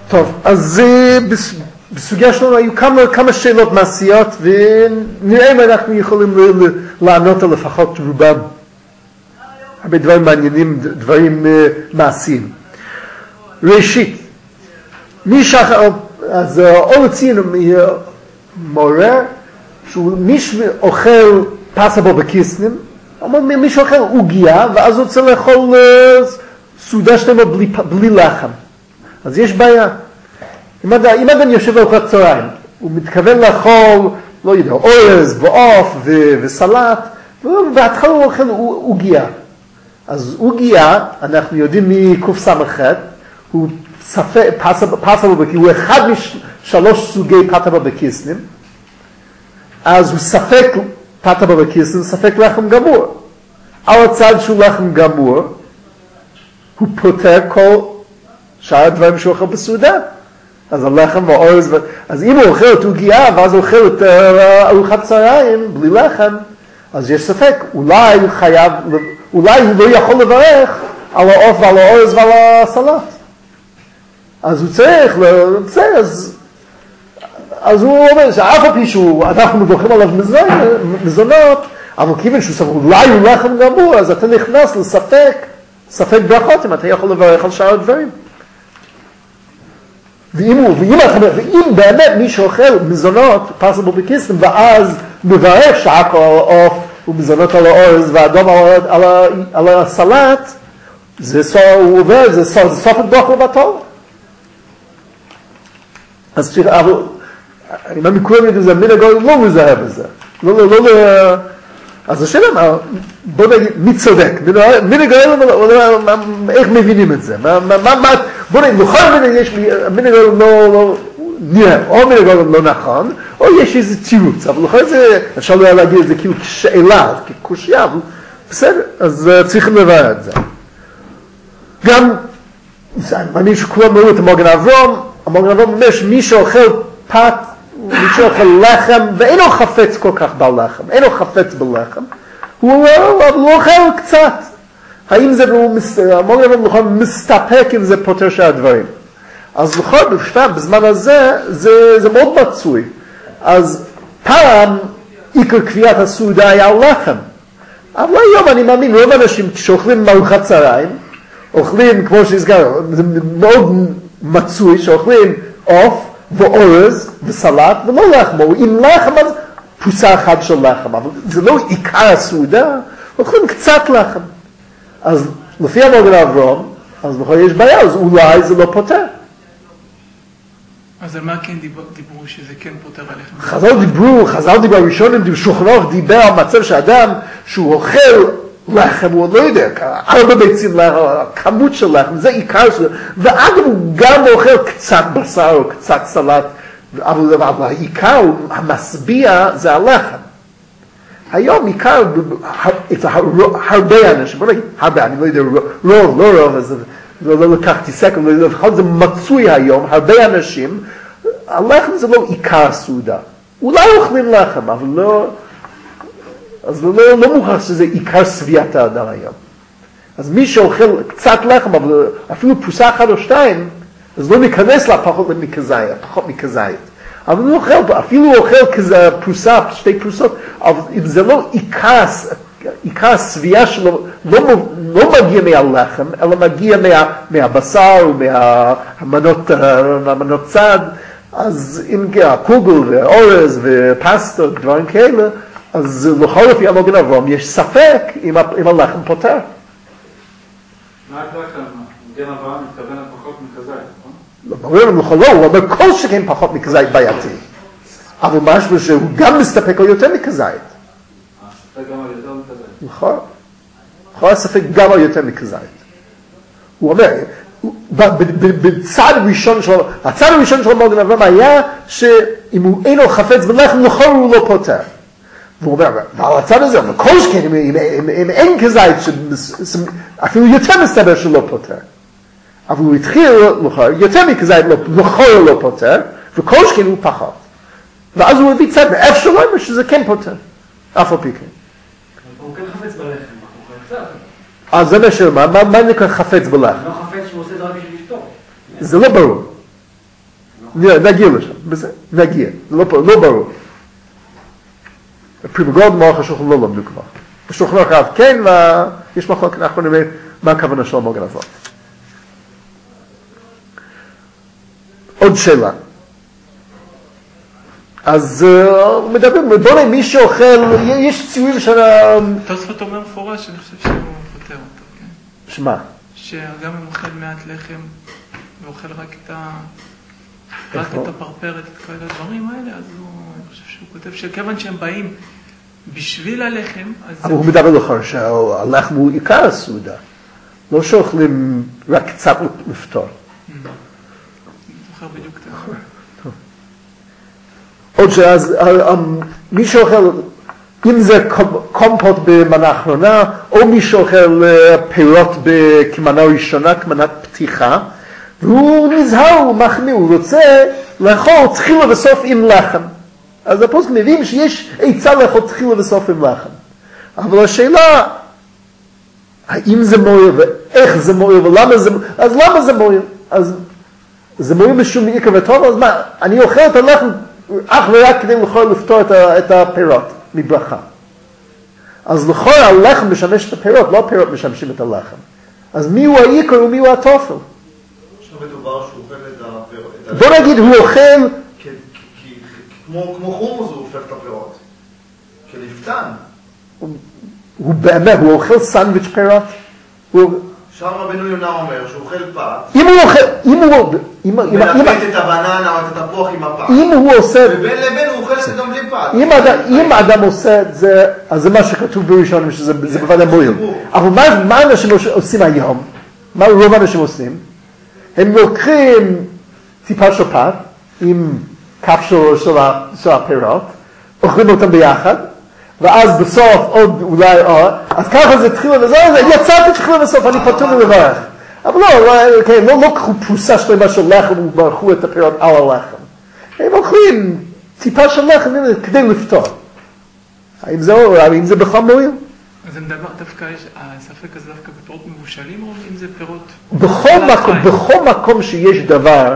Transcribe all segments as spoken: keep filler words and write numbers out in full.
טוב, אז בסוגיה שלנו היו כמה, כמה שאלות מעשיות, ונראה אם אנחנו יכולים לענות על לפחות רובם. הרבה דברים מעניינים, דברים מעשיים. ראשית, מי שחר, אז אור הציין מעורר, שמי שאוכל פסה בו בקיסנים, מי שאוכל עוגיה, ואז הוא צריך לאכול סעודה שלמה בלי, בלי לחם. אז יש בעיה. אם אדם, אם אדם יושב לארוחת צהריים, הוא מתכוון לאכול, לא יודע, אורז ועוף ו- וסלט, ובהתחלה הוא אוכל עוגיה. אז עוגיה, אנחנו יודעים מקוף סמ"ח, הוא ספק, פסה בבקיסנים, הוא אחד משלוש סוגי פתה בבקיסנים, אז הוא ספק פתה בבקיסנים, ספק לחם גמור. על הצד שהוא לחם גמור, הוא פותר כל שאר הדברים שהוא אוכל בסעודה. אז הלחם והאורז, אז אם הוא אוכל את עוגיה, ואז הוא אוכל את ארוחת צהריים, בלי לחם, אז יש ספק, אולי הוא חייב, אולי הוא לא יכול לברך על העוף ועל האורז ועל הסלט. אז הוא צריך, בסדר, אז, אז הוא אומר, שאף על פי שאנחנו מברכים עליו מזונות, אבל כיוון שהוא ספק, אולי הוא לחם גמור, אז אתה נכנס לספק, ספק ברכות, אם אתה יכול לברך על שאר הדברים. ואם, הוא, ואם, ואם באמת מי שאוכל מזונות, פסה בו בקיסנים, ואז מברך שעק על העוף ומזונות על האורז ואדום על, על, על הסלט, זה סוף, הוא עובר, זה סוף, זה סוף הדוח לבטול. אז תראה, אבל, אני אומר מכולם יודעים, זה מנהג לא מזהה בזה. לא, לא, לא, לא, אז השאלה, בוא נגיד, מי צודק? מנהג איך מבינים את זה? מה, מה, מה, בוא נגיד, לכל מנהג יש מנהג לא נראה, או מנהג לא נכון, או יש איזה תירוץ, אבל לכל זה, אפשר לא להגיד את זה כאילו כשאלה, כקושיה, אבל בסדר, אז צריכים לברר את זה. גם, אני מאמין שכולם ראו את המגן אברהם, המגן אברהם אומר שמי שאוכל פת, מי שאוכל לחם, ואינו חפץ כל כך בלחם, אינו חפץ בלחם, הוא לא אוכל קצת. האם זה, המגן אברהם מסתפק אם זה פותר של הדברים. אז לכל בפשטה, בזמן הזה, זה, זה מאוד מצוי. אז פעם, עיקר קביעת הסעודה היה על לחם. אבל היום אני מאמין, רוב אנשים שאוכלים מארוחת צהריים, אוכלים, כמו שהזכר, זה מאוד מצוי, שאוכלים עוף ואורז וסלט, ולא לחם, או אם לחם, אז פרוסה אחת של לחם. אבל זה לא עיקר הסעודה, אוכלים קצת לחם. אז לפי המגן אברהם, אז בכל יש בעיה, אז אולי זה לא פותר. אז על מה כן דיברו שזה כן פותר הלחם? חז"ל דיברו, חז"ל דיברו הראשונים, שולחן ערוך דיבר על מצב שאדם שהוא אוכל לחם, הוא לא יודע, ארבע ביצים לחם, כמות של לחם, זה עיקר שלו, ואגב הוא גם אוכל קצת בשר או קצת סלט, אבל העיקר, המשביע, זה הלחם. היום עיקר, הרבה אנשים, בוא נגיד, הרבה, אני לא יודע, רוב, לא רוב, אז לא לקחתי סקר, לפחות זה מצוי היום, הרבה אנשים, הלחם זה לא עיקר סעודה. אולי אוכלים לחם, אבל לא, אז לא, לא מוכרח שזה עיקר סביית האדם היום. אז מי שאוכל קצת לחם, אבל אפילו פרוסה אחת או שתיים, אז לא ניכנס לה פחות מכזית, פחות מכזית. אבל הוא אוכל, אפילו הוא אוכל כזה פרוסה, שתי פרוסות, אבל אם זה לא עיקר, עיקר הסבייה שלו, לא, לא מגיע מהלחם, אלא מגיע מה, מהבשר ומהמנות המנות צד, אז אם פוגל ואורז ופסטה, דברים כאלה, אז לכל לפי המגן אברהם יש ספק אם, אם הלחם פותר. מה את לחם? מגן אברהם מתכוון פחות מכזית, נכון? לא, לא, לא, הוא אומר כל שכן פחות מכזית בעייתי. אבל משהו שהוא גם מסתפק על יותר מכזית. ספק גם על יותר מכזית. נכון. יכול לספק גם על יותר מכזית. הוא אומר, בצד הראשון שלו, הצד הראשון של המגן אברהם היה שאם הוא אינו חפץ בלחם, נכון הוא לא פותר. והוא אומר, ועל הצד הזה, אבל כל שכן, אם אין כזית, אפילו יותר מסתבר שלא פותר. אבל הוא התחיל, יותר מכזית, נכון הוא לא פותר, וכל שכן הוא פחות. ואז הוא הביא צד, ואיפה שלא אומר שזה כן פותר. אף על פי כן. הוא כן חפץ בלחם, הוא קצת. אז זה משהו, מה נקרא חפץ בלחם? לא חפץ שהוא עושה את זה רק בשביל לפתור. זה לא ברור. נגיע לשם, נגיע, זה לא ברור. פרימגוד מוח השולחן לא למדו כבר. השולחן אחד כן, ויש מחלוקת, אנחנו נראה מה הכוונה של המוגן הזאת. עוד שאלה. אז מדברים, בוא נראה מי שאוכל, יש ציורים של... תוספות אומר מפורש, אני חושב שהוא פותר אותו, כן? שמה? שגם אם אוכל מעט לחם, ואוכל רק את ה... רק את הפרפרת, את כל הדברים האלה, אז הוא, אני חושב שהוא כותב שכיוון שהם באים בשביל הלחם, אז... אבל הוא מדבר לך שהלחם הוא עיקר הסעודה. לא שאוכלים רק קצת לפתור. זוכר בדיוק את זה. עוד שאז, מי שאוכל, אם זה קומפוט במנה האחרונה, או מי שאוכל פירות כמנה ראשונה, כמנת פתיחה, והוא נזהר, הוא מחמיא, הוא רוצה לאכול תחילה וסוף עם לחם. אז הפוסק מבין שיש עצה לאכול תחילה וסוף עם לחם. אבל השאלה, האם זה מועיל ואיך זה מועיל ולמה זה מועיל, אז למה זה מועיל? אז זה מועיל משום מעיקר וטוב, אז מה, אני אוכל את הלחם אך ורק כדי לאכול לפתור את הפירות מברכה. אז לכל הלחם משמש את הפירות, לא הפירות משמשים את הלחם. אז מי הוא העיקר ומי הוא התופל? מדובר שהוא אוכל את הפירות. בוא נגיד, הוא אוכל... כמו חומוס הוא הופך את הפירות. כלפתן. הוא באמת, הוא אוכל סנדוויץ' פירות? שם רבנו יונה אומר שהוא אוכל פת. אם הוא אוכל... אם הוא... מלפת את הבננה או את התפוח עם הפת. אם הוא עושה... ובין לבין הוא אוכל את זה גם בלי פת. אם האדם עושה את זה, אז זה מה שכתוב בראשון, שזה בוודאי מועיל. אבל מה אנשים עושים היום? מה רוב האנשים עושים? הם לוקחים טיפה של פת עם כף של הפירות, אוכלים אותם ביחד, ואז בסוף עוד אולי עוד, אז ככה זה תחילה וזה, יצאתי תחילה בסוף, אני פתור לברך. אבל לא, לא לקחו פרוסה שלמה של לחם וברכו את הפירות על הלחם. הם אוכלים טיפה של לחם כדי לפתור. האם זה בכלל מועיל? אז אני מדבר, דווקא יש, הספק הזה דווקא בפירות מבושלים, או אם זה פירות... בכל מקום שיש דבר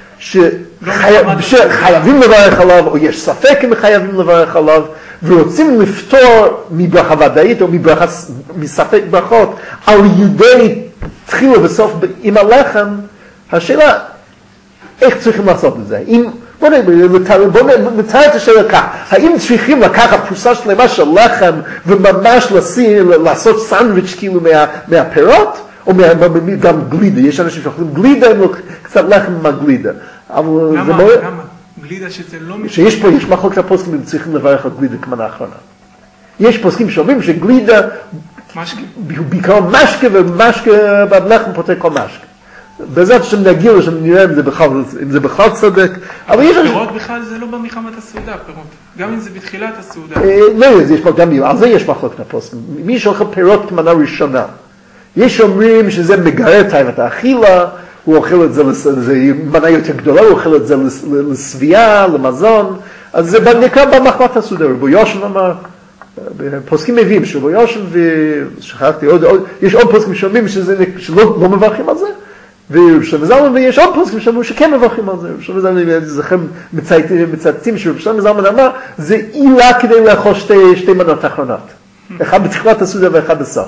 שחייבים לברך עליו, או יש ספק אם חייבים לברך עליו, ורוצים לפתור מברכה ודאית, או מספק ברכות, על ידי תחילה וסוף עם הלחם, השאלה, איך צריכים לעשות את זה? בוא נתאר את השאלה כך, האם צריכים לקחת פרוסה שלמה של לחם וממש לעשות סנדוויץ' כאילו מהפירות, או גם גלידה, יש אנשים שאוכלים גלידה, קצת לחם מהגלידה. למה? למה? גלידה שזה לא... שיש פה, יש מחלוקת הפוסקים, הם צריכים לברך על גלידה כמנה האחרונה. יש פוסקים שאומרים שגלידה, בעיקר משקה, ומשקה בלחם פותר כל משקה. בעזרת השם נגיע לשם נראה אם זה בכלל, אם זה בכלל צודק. אבל יש... פירות בכלל זה לא במלחמת הסעודה, פירות. גם אם זה בתחילת הסעודה. לא, יש פה גם, על זה יש מחלוקת הפוסקים. מי שאוכל פירות כמנה ראשונה. יש אומרים שזה מגרה טעמת האכילה, הוא אוכל את זה, זה מנה יותר גדולה, הוא אוכל את זה לסבייה, למזון, אז זה נקרא במחמת הסעודה. רבו יושן אמר, פוסקים מביאים שרבו יושן, ושכחתי עוד, יש עוד פוסקים שאומרים שלא מברכים על זה, ושלמה זלמן, ויש עוד פוסקים שאומרים שכן מברכים על זה, ושלמה זלמן, זכם מצטטים ששלמה זלמן אמר, זה עילה כדי לאכול שתי מנות האחרונות, אחד בתחילת הסעודה ואחד בסוף.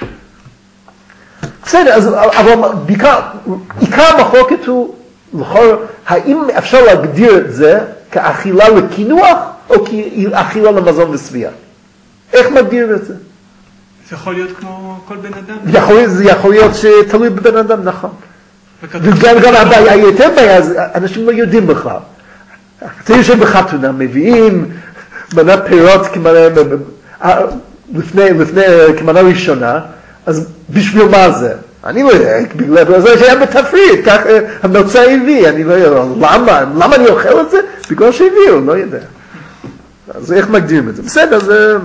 בסדר, אז, אבל בעיקר, עיקר המחלוקת הוא, לכל, האם אפשר להגדיר את זה כאכילה לקינוח, או כאכילה למזון וסבייה? איך מגדיר את זה? זה יכול להיות כמו כל בן אדם. יכול, זה יכול להיות שתלוי בבן אדם, נכון. וגם גם הבעיה יותר בעיה, אנשים לא יודעים בכלל. אתה יושב בחתונה, מביאים מנה פירות כמנה, לפני, לפני, כמנה ראשונה, אז בשביל מה זה? אני לא יודע, בגלל זה שהיה בתפריט, כך המלצה הביא, אני לא יודע, למה? למה אני אוכל את זה? בגלל שהביאו, לא יודע. אז איך מגדירים את זה? בסדר, זה...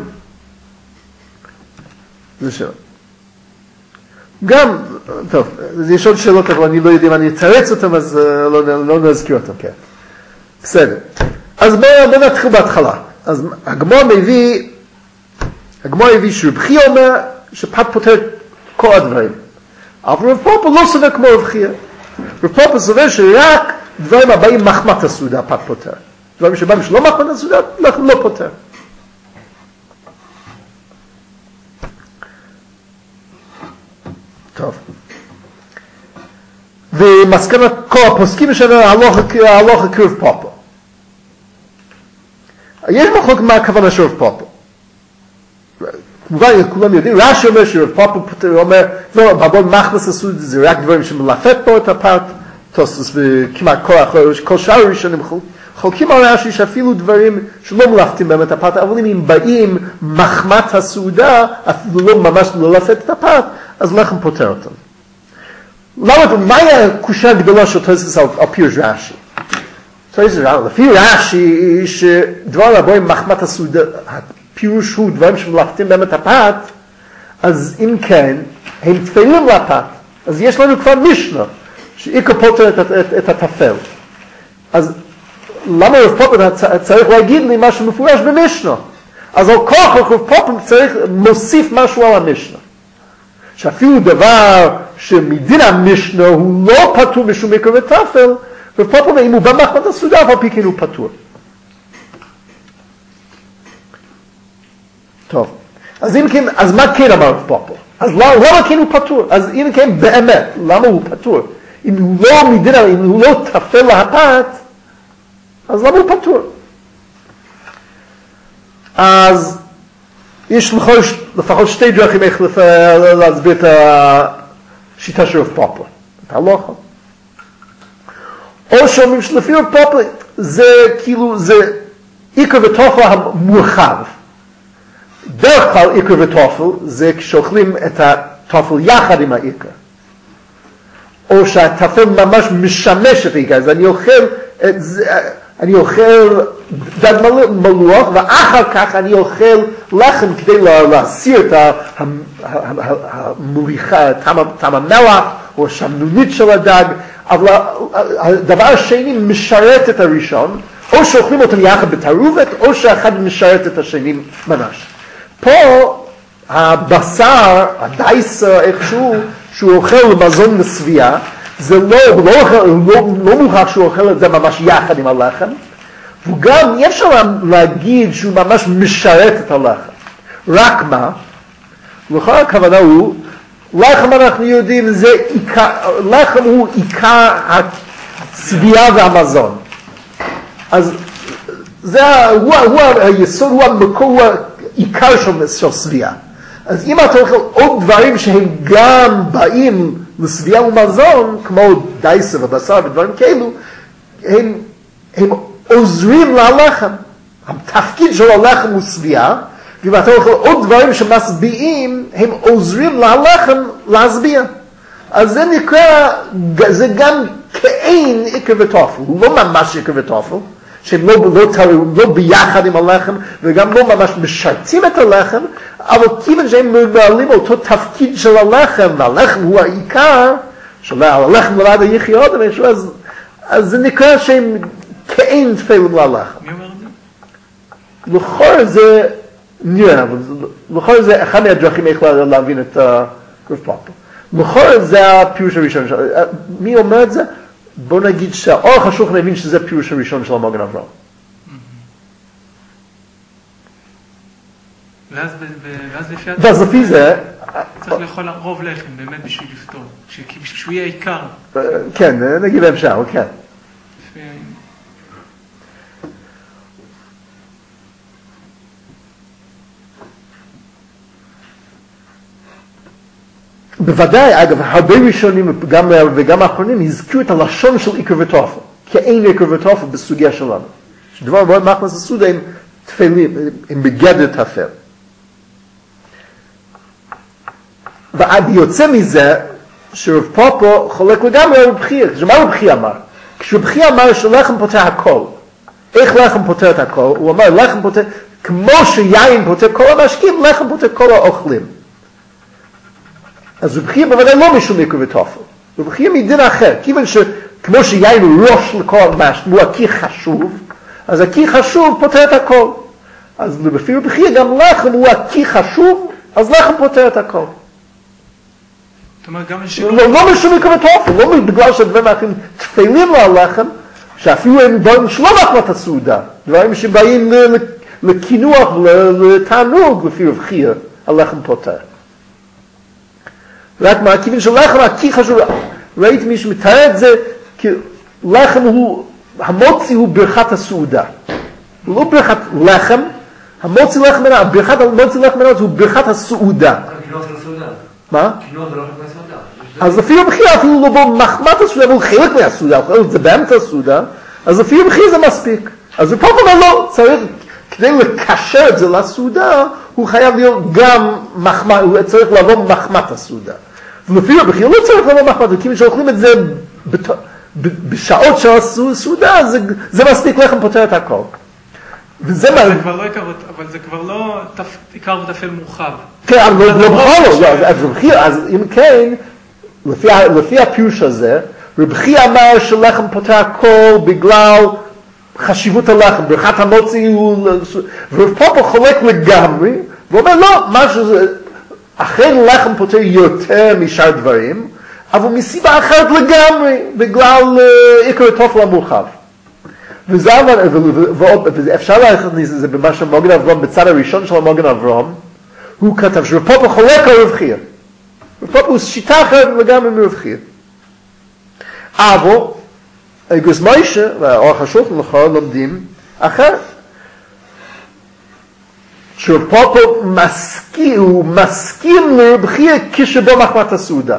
זה שאלה. גם, טוב, יש עוד שאלות, אבל אני לא יודע אם אני אתרץ אותם, אז לא, לא נזכיר אותם, כן. בסדר. אז בואו נתחיל בהתחלה. אז הגמור מביא, הגמור מביא שרבחי אומר, שפת פותר כל הדברים. אבל רב פופה לא סובר כמו רב חייא. רב פופה סובר שרק דברים הבאים מחמת הסעודה, הפת פותר. דברים שבאים שלא מחמת הסעודה, לחם לא פותר. טוב. ומסקנת כל הפוסקים שלנו, הלוך הקרב פופו. יש מחלוק מה הכוונה של רב פופו. כמובן, כולם יודעים, רש"י אומר שרב פופו אומר, לא, בבון מחמס הסעודה זה רק דברים שמלפת בו את הפת, תוספות וכמעט כל אחר, כל שאר הראשונים חולקים על רש"י שאפילו דברים שלא מלפתים בהם את הפת, אבל אם הם באים מחמת הסעודה, אפילו לא ממש ללפת את הפת, אז לחם פותר אותם. למה, מהי הקושה הגדולה של תוספות על, על פירוש רש"י? לפי רש"י, שדבר הבאים מחמת הסעודה, הפירוש הוא דברים שמלפתים בהם את הפת, אז אם כן, הם תפלים לפת. אז יש לנו כבר משנה, שאיקר פותר את, את, את התפל. אז למה רב פופר צריך להגיד לי משהו מפורש במשנה? אז על כוח רב פופר צריך מוסיף משהו על המשנה. שאפילו דבר שמדין המשנה הוא לא פטור משום איקר ותפל, רב פופר אומר, אם הוא בא מחמת הסעודה, אבל פי כן הוא פטור. טוב. אז אם כן, אז מה כן אמר רב פופר? אז למה כן הוא פטור? אז אם כן באמת, למה הוא פטור? אם הוא לא מדין, אם הוא לא תפל להפת, אז למה הוא פטור? אז יש לפחות שתי דרכים איך להסביר את השיטה של רב פופר. את ההלכה. או שאומרים שלפי רב פופר זה כאילו, זה עיקר ותופל המורחב. דרך כלל עיקר ותופל זה כשאוכלים את התופל יחד עם העיקר. או שהתפל ממש משמש את העיקר. אז אני אוכל, אני אוכל דג מלוח, ואחר כך אני אוכל לחם כדי להסיר את המליחה, טעם המלח, או השמנונית של הדג. אבל הדבר השני משרת את הראשון, או שאוכלים אותם יחד בתערובת, או שאחד משרת את השני ממש. פה הבשר, הדייסר, איכשהו, שהוא אוכל למזון לסבייה, זה לא, הוא לא, לא, לא מוכרח שהוא אוכל את זה ממש יחד עם הלחם, וגם אי אפשר להגיד שהוא ממש משרת את הלחם. רק מה? לכל הכוונה הוא, לחם אנחנו יודעים, זה עיקר, לחם הוא עיקר הצבייה והמזון. אז זה, הוא, הוא היסוד, הוא המקור, הוא העיקר של, של סבייה. אז אם אתה אוכל עוד דברים שהם גם באים לסבייה ומזון, כמו דייסר ובשר ודברים כאלו, הם, הם עוזרים ללחם. התפקיד של הלחם הוא סבייה, ואם אתה אוכל עוד דברים שמשביעים, הם עוזרים ללחם להשביע. אז זה נקרא, זה גם כאין עיקר ותופל, לא ממש עיקר ותופל, שהם לא, לא, לא ביחד עם הלחם, וגם לא ממש משרתים את הלחם, אבל כיוון שהם מבעלים אותו תפקיד של הלחם, והלחם הוא העיקר, שהלחם נולד היחי עוד, אז, אז זה נקרא שהם כאין תפלים ללחם. מי אומר את זה? לכאורה זה נראה, לכאורה זה אחד מהדרכים איך להבין את רב פופר. לכאורה זה הפירוש הראשון שלו. מי אומר את זה? בוא נגיד שהאורך השולחן הבין שזה הפירוש הראשון של המגן אברהם. ואז לפי זה... צריך לאכול רוב לחם, באמת בשביל לפתור. שהוא יהיה עיקר. כן, נגיד אפשר, כן. בוודאי, אגב, הרבה ראשונים גם, וגם האחרונים הזכירו את הלשון של עיקר ותופל, כאין עיקר ותופל בסוגיה שלנו. שדבר מאוד מחמת הסעודה הם תפלים, הם בגדר תפל. ועד יוצא מזה, שרב פופו חולק לגמרי על רב חייא. מה רב חייא אמר? כשרב חייא אמר שלחם פותר הכל. איך לחם פותר את הכל? הוא אמר, לחם פותר, כמו שיין פותר כל המשקים, לחם פותר כל האוכלים. אז רב חייא בוודאי לא משום עיקר ותופל. רב חייא מדין אחר, כיוון שכמו שיין הוא ראש לכל המשקים, הוא הכי חשוב, אז הכי חשוב פותר את הכל. אז לפי רב חייא גם לחם הוא הכי חשוב, אז לחם פותר את הכל. זאת אומרת, גם לא משום עיקר ותופל, לא בגלל שהדברים האחרים תפלים לו על לחם, שאפילו הם דברים שלא מחמת הסעודה, דברים שבאים לקינוח ולתענוג לפי רב חייא, הלחם פותר. רק מה, כיוון שלחם הכי חשוב, ראיתי מי שמתאר את זה, כי לחם הוא, המוציא הוא ברכת הסעודה. הוא לא ברכת לחם, המוציא לחם מנה, ברכת המוציא לחם מנה הוא ברכת הסעודה. קינוח של הסעודה. מה? קינוח זה לא חלק מהסעודה. אז לפי רב חייא אפילו לא בו מחמת הסעודה, אבל חלק מהסעודה, זה באמצע הסעודה, אז לפי רב חייא זה מספיק. אז פה אומר לא, צריך, כדי לקשר את זה לסעודה, הוא חייב להיות גם מחמת, הוא צריך לבוא מחמת הסעודה. ולפי רב חייא לא צריך לבוא מחמת, כי כשאוכלים את זה בשעות של הסעודה, זה מספיק לחם פותר את הכל. וזה מה... זה כבר לא עיקר, אבל זה כבר לא עיקר וטפל מורחב. כן, אבל לא בכל, אז אם כן, לפי הפירוש הזה, רב חייא אמר שלחם פותר הכל בגלל חשיבות הלחם, ברכת המוציא הוא... ורב פאפו חולק לגמרי, ואומר לא, משהו זה... אכן לחם פותר יותר משאר דברים, אבל מסיבה אחרת לגמרי, בגלל עיקר התופל המורחב. וזה אמר, ואפשר להכניס את זה במה שמוגן אברהם, בצד הראשון של המוגן אברהם, הוא כתב שרב פאפו חולק על רב חייא. רב פאפו הוא שיטה אחרת לגמרי מרב חייא. אבל, אגוס מוישה, והאור השולחן לכאורה לומדים אחרת. שרב פאפו מסכים, הוא מסכים לרב חייא כשבו מחמת הסעודה.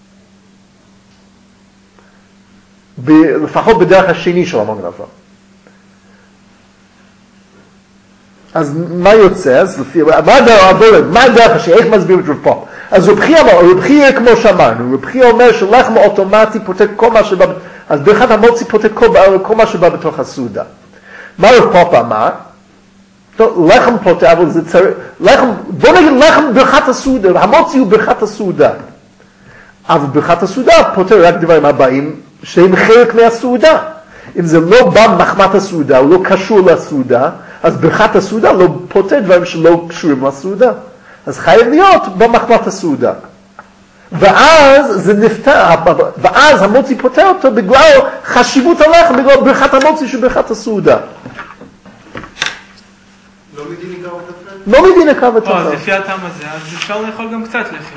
לפחות בדרך השני של המוגן אברהם. אז מה יוצא? אז לפי, מה הדרך, מה הדרך השני? איך מסביר את רב פאפו? אז רב חייא אמר, רב חייא כמו שאמרנו, רב חייא אומר שלחם אוטומטי פותר כל מה שבא, אז ברכת המוציא פותר כל, כל מה שבא בתוך הסעודה. מה רב פאפו אמר? טוב, לחם פותר, אבל זה צריך, לחם, בוא נגיד לחם ברכת הסעודה, המוציא הוא ברכת הסעודה. אבל ברכת הסעודה פותר רק דברים הבאים, שהם חלק מהסעודה. אם זה לא בא מחמת הסעודה, הוא לא קשור לסעודה, אז ברכת הסעודה לא פותר דברים שלא קשורים לסעודה. אז חייב להיות במחמת הסעודה. ואז זה נפתר, ואז המוציא פותר אותו בגלל חשיבות הלחם, בגלל ברכת המוציא של ברכת הסעודה. לא מדין עיקר וטפל? לא מדין עיקר וטפל. אז לפי הטעם הזה, אז אפשר לאכול גם קצת לחם.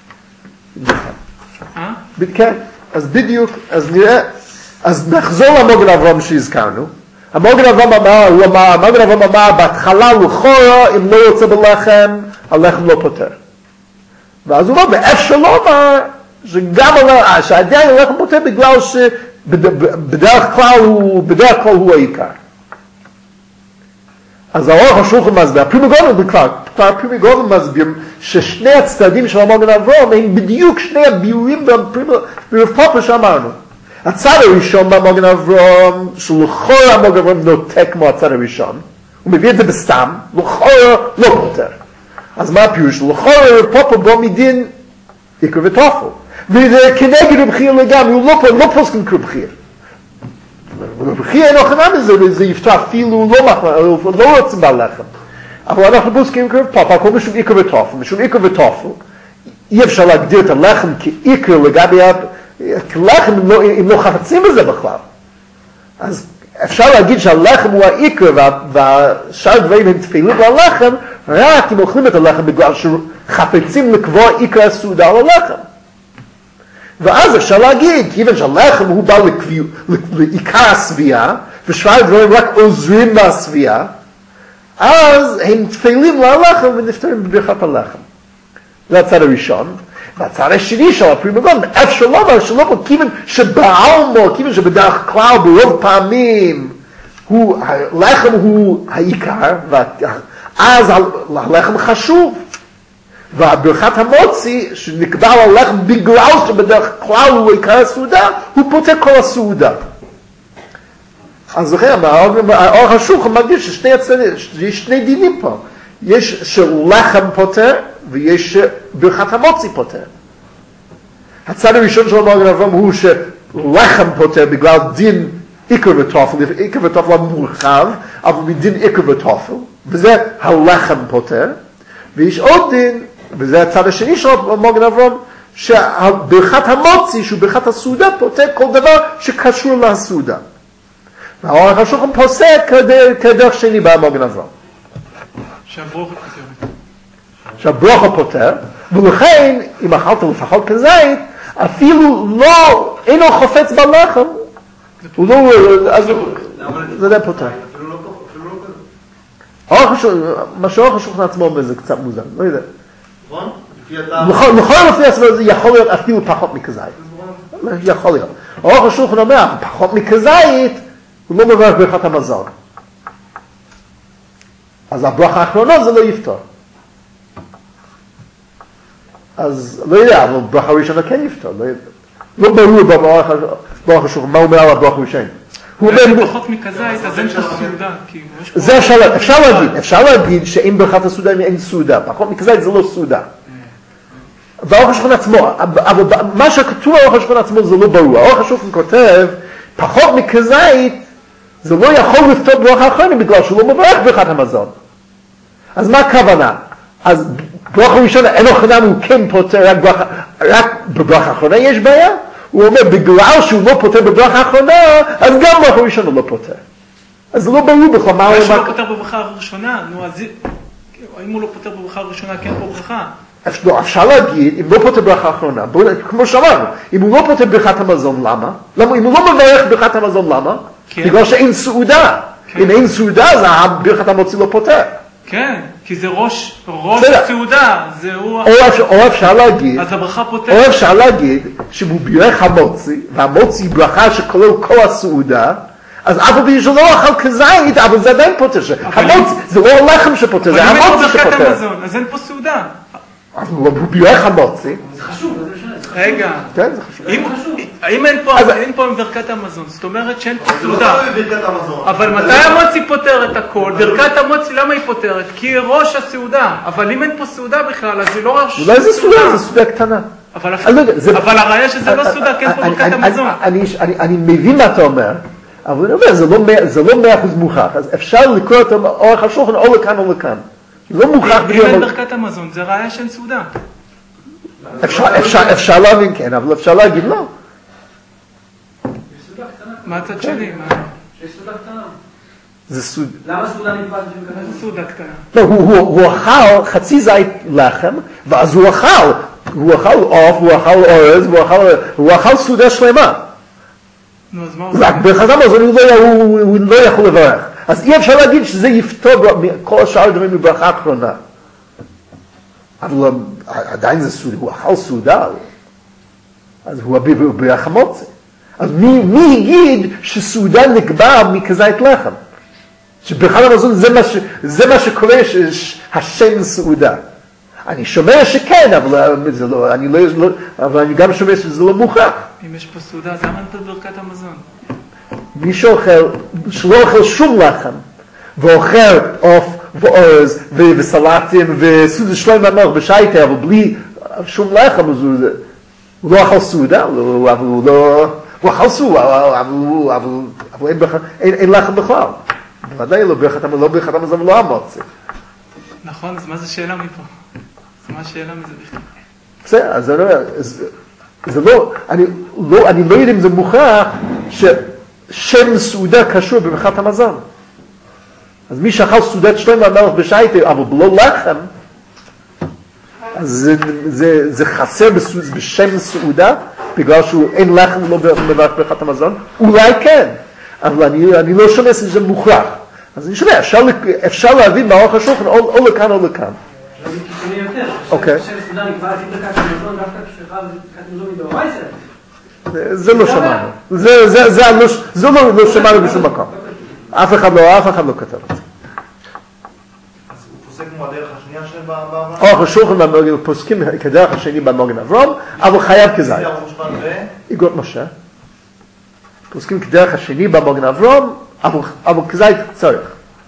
אה? כן, אז בדיוק, אז נראה, אז נחזור למוגן אברהם שהזכרנו. המוגן אברהם אמר, הוא אמר, המוגן אברהם אמר, בהתחלה לכאורה, אם לא יוצא בלחם, הלחם לא פותר. ואז הוא אומר, ואפשר לומר, שגם שעדיין הלחם פותר בגלל שבדרך כלל הוא, בדרך כלל הוא העיקר. אז האור השולחן מסביר, הפרימי גורן בכלל, כבר הפרימי גורן מסביר, ששני הצדדים של המוגן אברהם הם בדיוק שני הביאורים ברב פאפו שאמרנו. הצד הראשון במוגן אברהם, שלכאורה המוגן אברהם נוטה כמו הצד הראשון, הוא מביא את זה בסתם, לכאורה לא פותר. אז מה הפירוש? לכאורה רב פאפו בו מדין עיקר וטפל. וזה כנגד רב חייא לגמרי, הוא לא, לא פוסקים כרב חייא. רב חייא אינו חנן מזה, זה יפתח אפילו לא מחמר, לא רוצים בלחם. אבל אנחנו פוסקים כרב פאפו, הכל משום עיקר וטפל. משום עיקר וטפל, אי אפשר להגדיר את הלחם כעיקר לגבי לחם, אם לא, אם לא חפצים בזה בכלל. אז אפשר להגיד שהלחם הוא העיקר, והשאר דברים הם תפעילים ללחם, רק אם אוכלים את הלחם בגלל שחפצים לקבוע עיקר הסעודה על הלחם. ואז אפשר להגיד, כיוון שהלחם הוא בא לקביע, לעיקר הסביעה, ושאר דברים רק עוזרים מהסביעה, אז הם תפעילים ללחם ונפטרים בברכת הלחם. זה הצד הראשון. והצד השני של הפרימי גורן, אפשר לומר שלא כיוון שבעלמו, כיוון שבדרך כלל ברוב פעמים, הלחם הוא העיקר, אז הלחם חשוב. והברכת המוציא, שנקבע על הלחם בגלל שבדרך כלל הוא עיקר הסעודה, הוא פותר כל הסעודה. אז לכן, האור השולחן מרגיש ששני הצדדים, יש שני דינים פה. יש שלחם פותר, ויש ברכת המוציא פותר. הצד הראשון של המוגן אברהם הוא שלחם פותר בגלל דין עיקר וטפל, עיקר וטפל המורחב, אבל מדין עיקר וטפל, וזה הלחם פותר. ויש עוד דין, וזה הצד השני של המוגן אברהם, שברכת המוציא, שהוא ברכת הסעודה, פותר כל דבר שקשור לסעודה. והאורך השולחן פוסק כדרך שני במוגן אברהם. שהברוכת פותרת. שהברוכת פותר, ולכן, אם אכלת לפחות כזית, אפילו לא, אינו חופץ בלחם, הוא לא, אז זה די פותר. מה שאורך השולחן עצמו אומר זה קצת מוזר, לא יודע. נכון? לכל לפי הסבר זה יכול להיות אפילו פחות מכזית. יכול להיות. אורך השולחן אומר, פחות מכזית, הוא לא מברך ברכת המזון. אז הברכה האחרונה זה לא יפתור. אז לא יודע, אבל ברכה ראשונה כן יפתור. לא ברור באורך השולחן, מה הוא אומר על הברכה ראשונה. הוא אומר פחות מכזית, אז אין פה סעודה. זה אפשר להגיד, אפשר להגיד שאם ברכת הסעודה אין סעודה, פחות מכזית זה לא סעודה. והאורך השולחן עצמו, אבל מה שכתוב על האורך השולחן עצמו זה לא ברור. האורך השולחן כותב, פחות מכזית, זה לא יכול לפתור ברכה אחרונה בגלל שהוא לא מברך ברכת המזון. אז מה הכוונה? אז ברכה ראשונה אין חינם הוא כן פותר, רק בברכה האחרונה יש בעיה? הוא אומר, בגלל שהוא לא פותר בברכה האחרונה, אז גם ברכה ראשונה לא פותר. אז זה לא ברור בכלל מה הוא אומר. מה שהוא לא פותר בברכה הראשונה, נו אז אם הוא לא פותר בברכה הראשונה, כן פה ברכה. אפשר להגיד, אם לא פותר ברכה האחרונה, כמו שאמרנו, אם הוא לא פותר ברכת המזון, למה? למה? אם הוא לא מברך ברכת המזון, למה? בגלל שאין סעודה. אם אין סעודה, אז ברכת המוציא לא פותר. כן, כי זה ראש, ראש הסעודה, זה הוא... או אפשר להגיד, אז הברכה פותרת. או אפשר להגיד, שהוא בירך המוציא, והמוציא ברכה שכולל כל הסעודה, אז אף פעם שהוא לא אכל כזית, אבל זה עדיין פותר. המוציא, זה לא הלחם שפותר, זה המוציא שפותר. אבל אם אין פה ברכת המזון, אז אין פה סעודה. הוא בירך המוציא. זה חשוב, זה משנה. רגע, כן, זה חשוב. אם אין פה ברכת המזון, זאת אומרת שאין פה סעודה. זה לא ברכת המזון. אבל מתי המוציא פותר את הכל? ברכת המוציא למה היא פותרת? כי היא ראש הסעודה. אבל אם אין פה סעודה בכלל, אז היא לא ראש הסעודה. אולי זה סעודה, זה סעודה קטנה. אבל הראיה שזה לא סעודה, כן פה ברכת המזון. אני מבין מה אתה אומר, אבל אני אומר, זה לא מאה אחוז מוכח. אז אפשר לקרוא את אורך השולחן או לכאן או לכאן. לא מוכח. אם אין ברכת המזון, זה ראיה שאין סעודה. אפשר להבין כן, אבל אפשר להגיד לא. מה הצד שני? יש סעודה קטנה. זה סעודה. למה סעודה נתפס? מה זה סעודה קטנה? לא, הוא אכל חצי זית לחם, ואז הוא אכל, הוא אכל עוף, הוא אכל אורז, הוא אכל סעודה שלמה. נו, אז מה הוא רק ברכת המזון הוא לא יכול לברך. אז אי אפשר להגיד שזה יפתור כל השאר הדברים בברכה האחרונה. אבל עדיין זה סעודה, הוא אכל סעודה, אז הוא בירך המוציא. אז מי, מי הגיד שסעודה נקבע מכזית לחם? שברכת המזון זה מה, ש, זה מה שקורה השם סעודה. אני שומע שכן, אבל, זה לא, אני לא, לא, אבל אני גם שומע שזה לא מוכח. אם יש פה סעודה, אז למה אין פה ברכת המזון? מי שאוכל, שלא אוכל שום לחם, ואוכל עוף ואורז וסלטים וסעודה שלמה המלך בשייטה, אבל בלי שום לחם, אז הוא לא אכל סעודה, אבל הוא לא, הוא אכל סעודה, אבל אין לחם בכלל. בוודאי לא ברכת המזון ולא המוציא. נכון, אז מה זה שאלה מפה? אז מה השאלה מזה בכלל? בסדר, אז אני אומר, זה לא, אני לא יודע אם זה מוכח ששם סעודה קשור בברכת המזון. אז מי שאכל סעודת שלמה המלך בשייטה, אבל לא לחם, אז זה, זה, זה חסר בשם סעודה, בגלל שאין לחם ולא מברך ברכת המזון? אולי כן, אבל אני, אני לא שומע שזה מוכרח. אז אני שומע, אפשר, אפשר להבין באורך השולחן או, או לכאן או לכאן. זה קיצוני יותר. אוקיי. שם סעודה נקבע לפי ברכת המזון, דווקא כשאחד ברכת המזון מדאורייתא. זה לא שמענו. זה, זה, זה, זה, זה לא, לא שמענו בשום מקום. אף אחד לא, אף אחד לא כתב את זה. כמו הדרך השנייה של באברהם? אורך השולחן פוסקים כדרך השני במוגן אברהם, אבל חייב כזית. איגרות משה. פוסקים כדרך השני במוגן אברהם, אבל כזית צריך.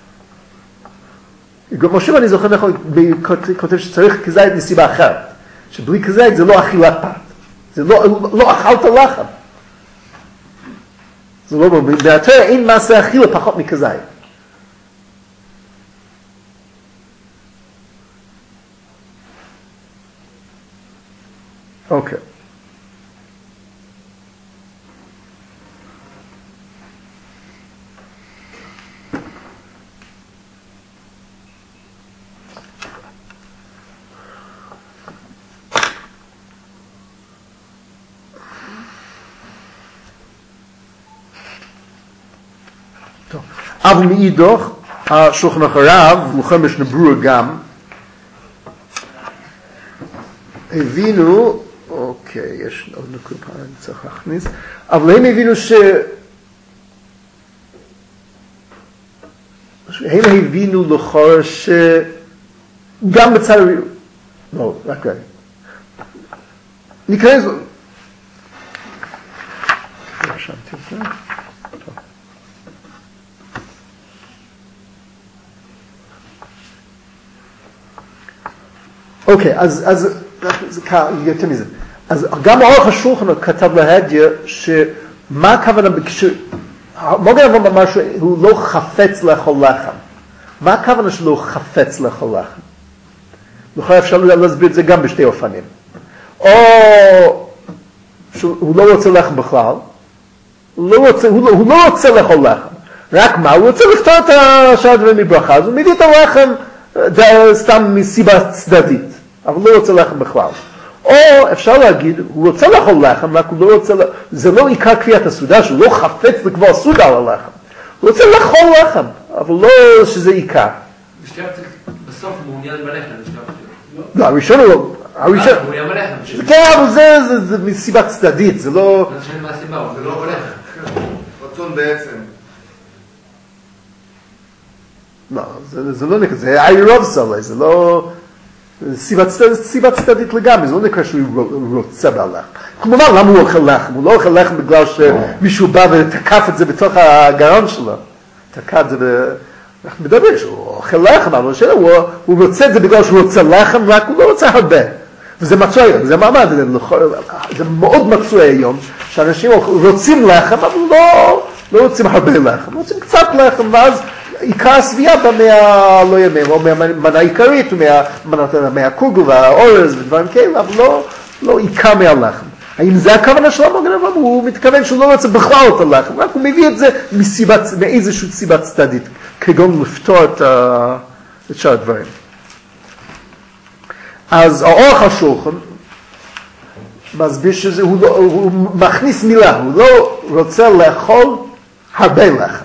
איגרות משה, אני זוכר נכון, כותב שצריך כזית מסיבה אחרת. שבלי כזית זה לא אכילת פת. זה לא, לא אכלת לחם. זה לא, ביותר אין מעשה אכילה פחות מכזית. אוקיי. טוב. אבל מאידך, השולחן אחריו, לוחם משנה ברורה גם, הבינו, אוקיי, יש עוד נקודה, אני צריך להכניס, אבל הם הבינו ש... הם הבינו לכאורה שגם בצד... לא, רק רגע. נקרא לזה... רשמתי את זה. אוקיי, אז, אז, זה יותר מזה. אז גם אורך השולחן כתב להדיה שמה הכוונה, מוגן אברהם אמר שהוא לא חפץ לאכול לחם. מה הכוונה שלא חפץ לאכול לחם? לכן אפשר להסביר את זה גם בשתי אופנים. או שהוא לא רוצה לחם בכלל, הוא לא רוצה, הוא לא, הוא לא רוצה לאכול לחם. רק מה? הוא רוצה לפתור את השאר הדברים מברכה, אז הוא מביא את הלחם סתם מסיבה צדדית, אבל לא רוצה לחם בכלל. או אפשר להגיד, הוא רוצה לאכול לחם, רק הוא לא רוצה, זה לא עיקר קביעת הסעודה, שהוא לא חפץ לקבוע סעודה על הלחם. הוא רוצה לאכול לחם, אבל לא שזה עיקר. בסוף הוא מעוניין בלחם, לא, הראשון הוא לא, הראשון, הוא מעוניין בלחם. כן, אבל זה מסיבה צדדית, זה לא... זה משנה מה הסיבה, זה לא בלחם. רצון בעצם. לא, זה לא נקרא, זה עירוב סלע, זה לא... סיבה צדדית לגמרי, זה לא נקרא שהוא רוצה בלחם. כלומר, למה הוא אוכל לחם? הוא לא אוכל לחם בגלל שמישהו בא ותקף את זה בתוך הגרון שלו. תקע את זה ב... אנחנו מדברים שהוא אוכל לחם, אבל הוא רוצה את זה בגלל שהוא רוצה לחם, רק הוא לא רוצה הרבה. וזה מצוי היום, זה מעמד, זה מאוד מצוי היום, שאנשים רוצים לחם, אבל לא רוצים הרבה לחם, רוצים קצת לחם, ואז עיקר הסביעה בא מה, לא ימים, או מהמנה העיקרית, מהקוגל והאורז ודברים כאלה, אבל לא, לא עיקר מהלחם. האם זה הכוונה של המוגן אברהם? הוא מתכוון שהוא לא רוצה בכלל את הלחם, רק הוא מביא את זה מסיבת, מאיזושהי סיבה צדדית, כגון לפתור את, את שאר הדברים. אז האורך השולחן מסביר שזה, הוא, לא, הוא מכניס מילה, הוא לא רוצה לאכול הרבה לחם.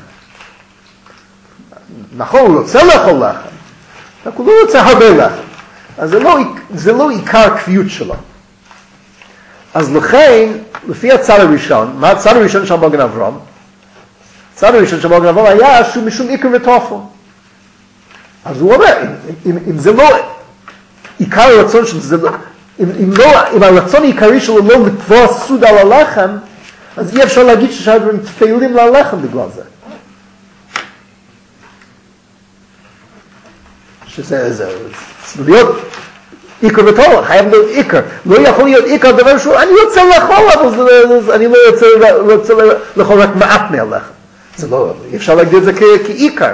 נכון, הוא רוצה לאכול לחם, רק הוא לא רוצה הרבה לחם. אז זה לא, זה לא עיקר קביעות שלו. אז לכן, לפי הצד הראשון, מה הצד הראשון של מוגן אברהם? הצד הראשון של מוגן אברהם היה שהוא משום עיקר וטופל. אז הוא אומר, אם, אם, אם זה לא עיקר הרצון שלו, זה לא, אם, אם, לא, אם הרצון העיקרי שלו לא לקבוע סוד על הלחם, אז אי אפשר להגיד שהדברים תפעילים ללחם בגלל זה. שזה, זה, זה להיות עיקר וטול, חייב להיות עיקר. לא יכול להיות עיקר דבר שהוא, אני רוצה לאכול, אבל זה, זה, אני לא רוצה, רוצה לאכול רק מעט מהלחם. זה לא, אי אפשר להגדיר את זה כ- כעיקר.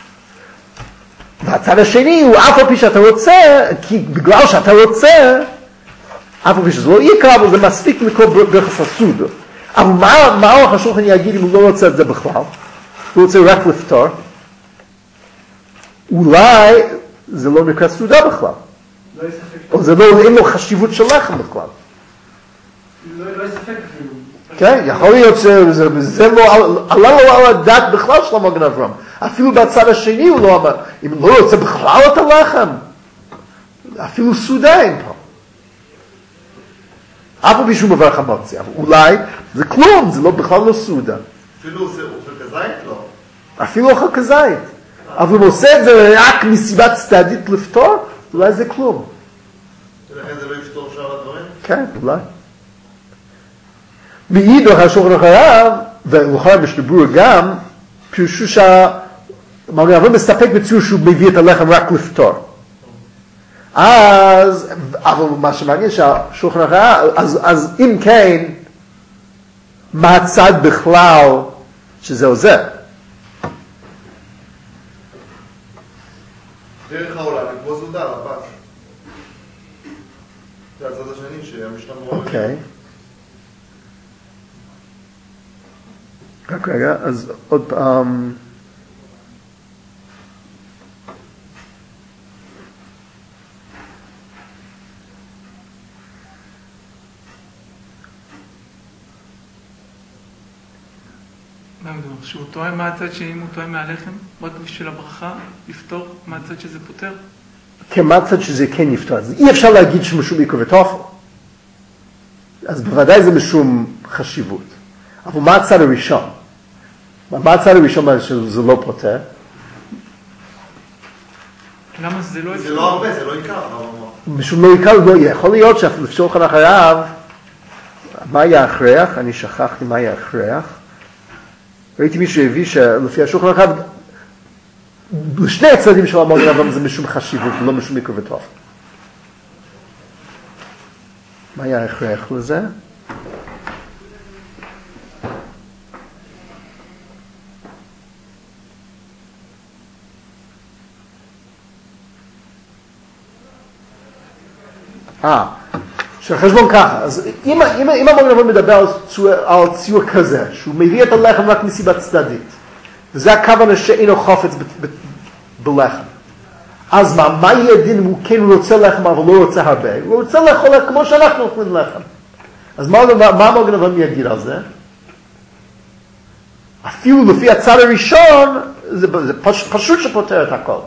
והצד השני הוא אף על פי שאתה רוצה, כי בגלל שאתה רוצה, אף על פי שזה לא עיקר, אבל זה מספיק מכל ברכס הסוד. אבל מה, מה אורך השולחן יגיד אם הוא לא רוצה את זה בכלל? הוא רוצה רק לפתור. אולי זה לא נקרא סעודה בכלל. או זה לא, אין לו חשיבות של לחם בכלל. לא יספק אפילו. כן, יכול להיות שזה לא, עלה לו על הדת בכלל של המוגן אברהם. אפילו בצד השני הוא לא אמר, אם לא רוצה בכלל את הלחם, אפילו סעודה אין פה. אף פעם מישהו מברך המוציא, אבל אולי זה כלום, זה לא בכלל לא סעודה. אפילו אוכל כזית? לא. אפילו אוכל כזית. אבל הוא עושה את זה רק מסיבת צדדית לפתור, אולי זה כלום. ולכן זה לא יפתור שאר הדברים? כן, אולי. מאידך השולחן אחריו, ולכן משנה ברורה גם, פירושו שהמוגן אברהם מסתפק בציור שהוא מביא את הלחם רק לפתור. אז, אבל מה שמעניין שהשולחן אחריו, אז, אז אם כן, מה הצד בכלל שזה עוזר? דרך העולם, לקבוע סעודה, לבס. זה הצד השני שהמשנה ברורה. אוקיי. רק רגע, אז עוד פעם... מה מדבר? שהוא טועם מהצד שאם הוא טועם מהלחם, רק בשביל הברכה, לפתור מהצד שזה פותר? כן, מהצד שזה כן יפתור. אז אי אפשר להגיד שמשום עיקר וטופל. אז בוודאי זה משום חשיבות. אבל מה הצד הראשון? מה הצד הראשון שזה לא פותר? למה זה לא... זה לא הרבה, זה לא עיקר. משום לא עיקר, לא יהיה. יכול להיות שאפילו שולחן אחריו, מה יהיה הכרח? אני שכחתי מה יהיה הכרח. ראיתי מישהו הביא שלפי השולחן אחריו, לשני הצדדים של המוגן אברהם זה משום חשיבות, לא משום עיקר וטופל. מה היה הכרח לזה? אה, שהחשבון ככה, אז אם, אם, אם המוגן אברהם מדבר על ציור, על ציור כזה, שהוא מביא את הלחם רק מסיבה צדדית, וזה הכוונה שאינו חופץ ב, ב, בלחם. אז מה, מה יהיה דין אם הוא כן רוצה לחם אבל לא רוצה הרבה? הוא רוצה לאכול כמו שאנחנו אוכלים לחם. אז מה, מה המוגן אברהם יגיד על זה? אפילו לפי הצד הראשון, זה, זה פש, פשוט שפותר את הכל.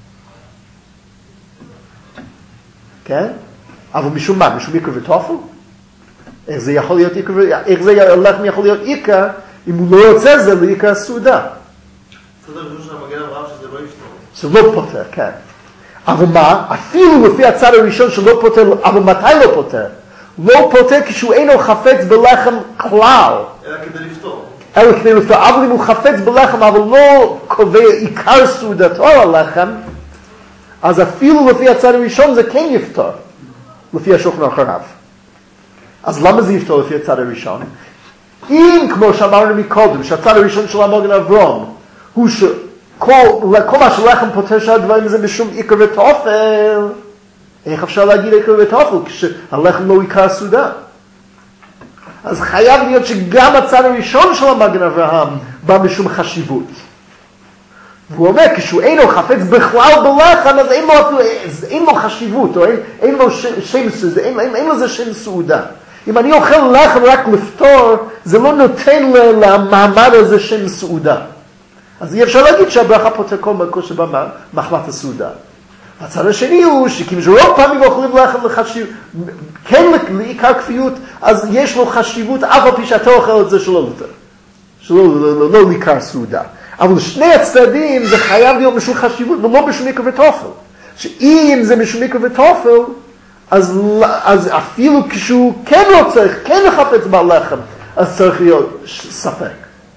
כן? אבל משום מה? משום עיקר וטופל? איך זה יכול להיות עיקר, איך זה לחם יכול להיות עיקר, אם הוא לא רוצה זה לעיקר הסעודה? צד הראשון של המגן אברהם שזה לא יפתור. זה לא פותר, כן. אבל מה? אפילו לפי הצד הראשון שלא פותר, אבל מתי לא פותר? לא פותר כשהוא אינו חפץ בלחם כלל. אלא כדי לפתור. אלא כדי לפתור. אבל אם הוא חפץ בלחם, אבל לא קובע עיקר סעודתו על לחם, אז אפילו לפי הצד הראשון זה כן יפתור. לפי השולחן אחריו. אז למה זה יפתור לפי הצד הראשון? אם, כמו שאמרנו מקודם, שהצד הראשון של המוגן אברהם, הוא ש... כל, כל מה שלחם פותר שהדברים זה משום עיקר וטופל. איך אפשר להגיד עיקר וטופל כשהלחם לא עיקר הסעודה? אז חייב להיות שגם הצד הראשון של המגן אברהם בא משום חשיבות. והוא אומר, כשהוא אינו חפץ בכלל בלחם, אז אין לו, אפילו, אין לו חשיבות, או אין, אין לו שם, שם סעודה, אין, אין, אין לזה שם סעודה. אם אני אוכל לחם רק לפתור, זה לא נותן למעמד הזה שם סעודה. אז אי אפשר להגיד שהברכה פותר כל מקום שבא מחמת הסעודה. הצד השני הוא שכאילו שלא פעמים אוכלים לחם לחשיבות, כן לעיקר כפיות, אז יש לו חשיבות אף על פי שאתה אוכל את זה שלא יותר. שלא, לא, לא, לא לעיקר סעודה. אבל לשני הצדדים זה חייב להיות משום חשיבות ולא משום עיקר וטופל. שאם זה משום עיקר וטופל, אז, אז אפילו כשהוא כן לא צריך, כן לחפץ בלחם, אז צריך להיות ספק.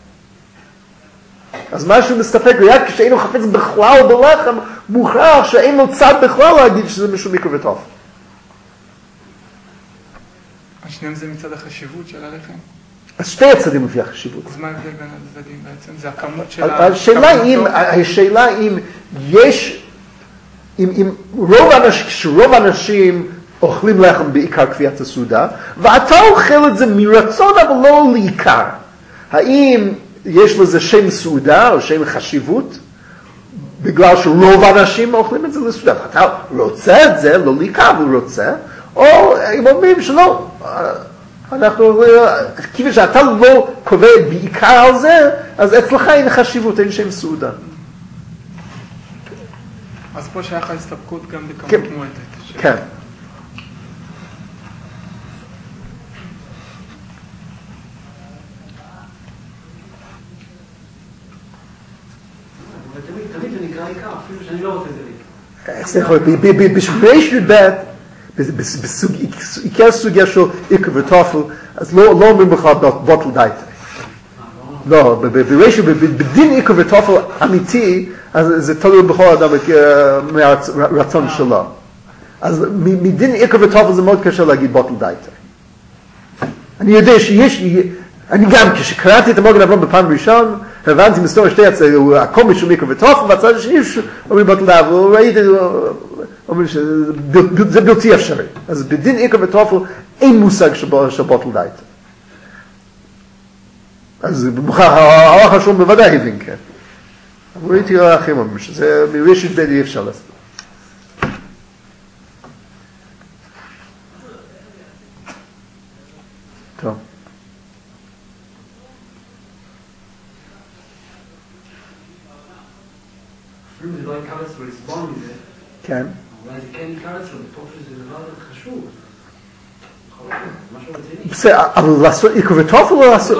אז משהו מסתפק, רק כשאינו חפץ בכלל בלחם, מוכרח שאין לו צד בכלל להגיד שזה משום עיקר וטופל. השניהם זה מצד החשיבות של הלחם? אז שתי הצדדים לפי החשיבות. אז מה ההבדל בין הצדדים בעצם? זה הכמות של... השאלה אם, השאלה אם יש, אם, אם רוב האנשים, כשרוב האנשים אוכלים לחם בעיקר כפיית הסעודה, ואתה אוכל את זה מרצון אבל לא לעיקר. האם יש לזה שם סעודה או שם חשיבות? בגלל שרוב האנשים אוכלים את זה לסעודה. ואתה רוצה את זה, לא לעיקר הוא רוצה, או הם אומרים שלא. אנחנו, כיוון שאתה לא קובע בעיקר על זה, אז אצלך אין חשיבות, אין שם סעודה. אז פה שייך ההסתפקות גם בכמות כן. מועטת. כן. ותמיד, תמיד זה נקרא עיקר, אפילו שאני לא רוצה את זה איך זה יכול להיות? בשביש י"ב, בעיקר סוגיה של עיקר וטופל, אז לא אומרים בכלל בוטל דייטה. לא, בדין עיקר וטופל אמיתי, אז זה תלוי בכל אדם מהרצון שלו. אז מדין עיקר וטופל זה מאוד קשה להגיד בוטל דייטה. אני יודע שיש, אני גם כשקראתי את המוגן אברהם בפעם ראשון, הבנתי מסתור שתי הצדדים, הכל משום עיקר וטופל, והצד השני אומרים בוטל דייטה, וראיתי, אומרים שזה בלתי אפשרי. אז בדין עיקר וטופל אין מושג של בוטל דייטה. אז האח השום בוודאי הבין, כן. אבל ראיתי האחים אומרים שזה מראשית בית אי אפשר לעשות. טוב. אם זה לא יקר אצלו לסבול מזה, כן. אולי זה כן יקר אצלו, בתור שזה דבר חשוב. משהו רציני. בסדר, אבל לעשות עיקר וטופל או לעשות...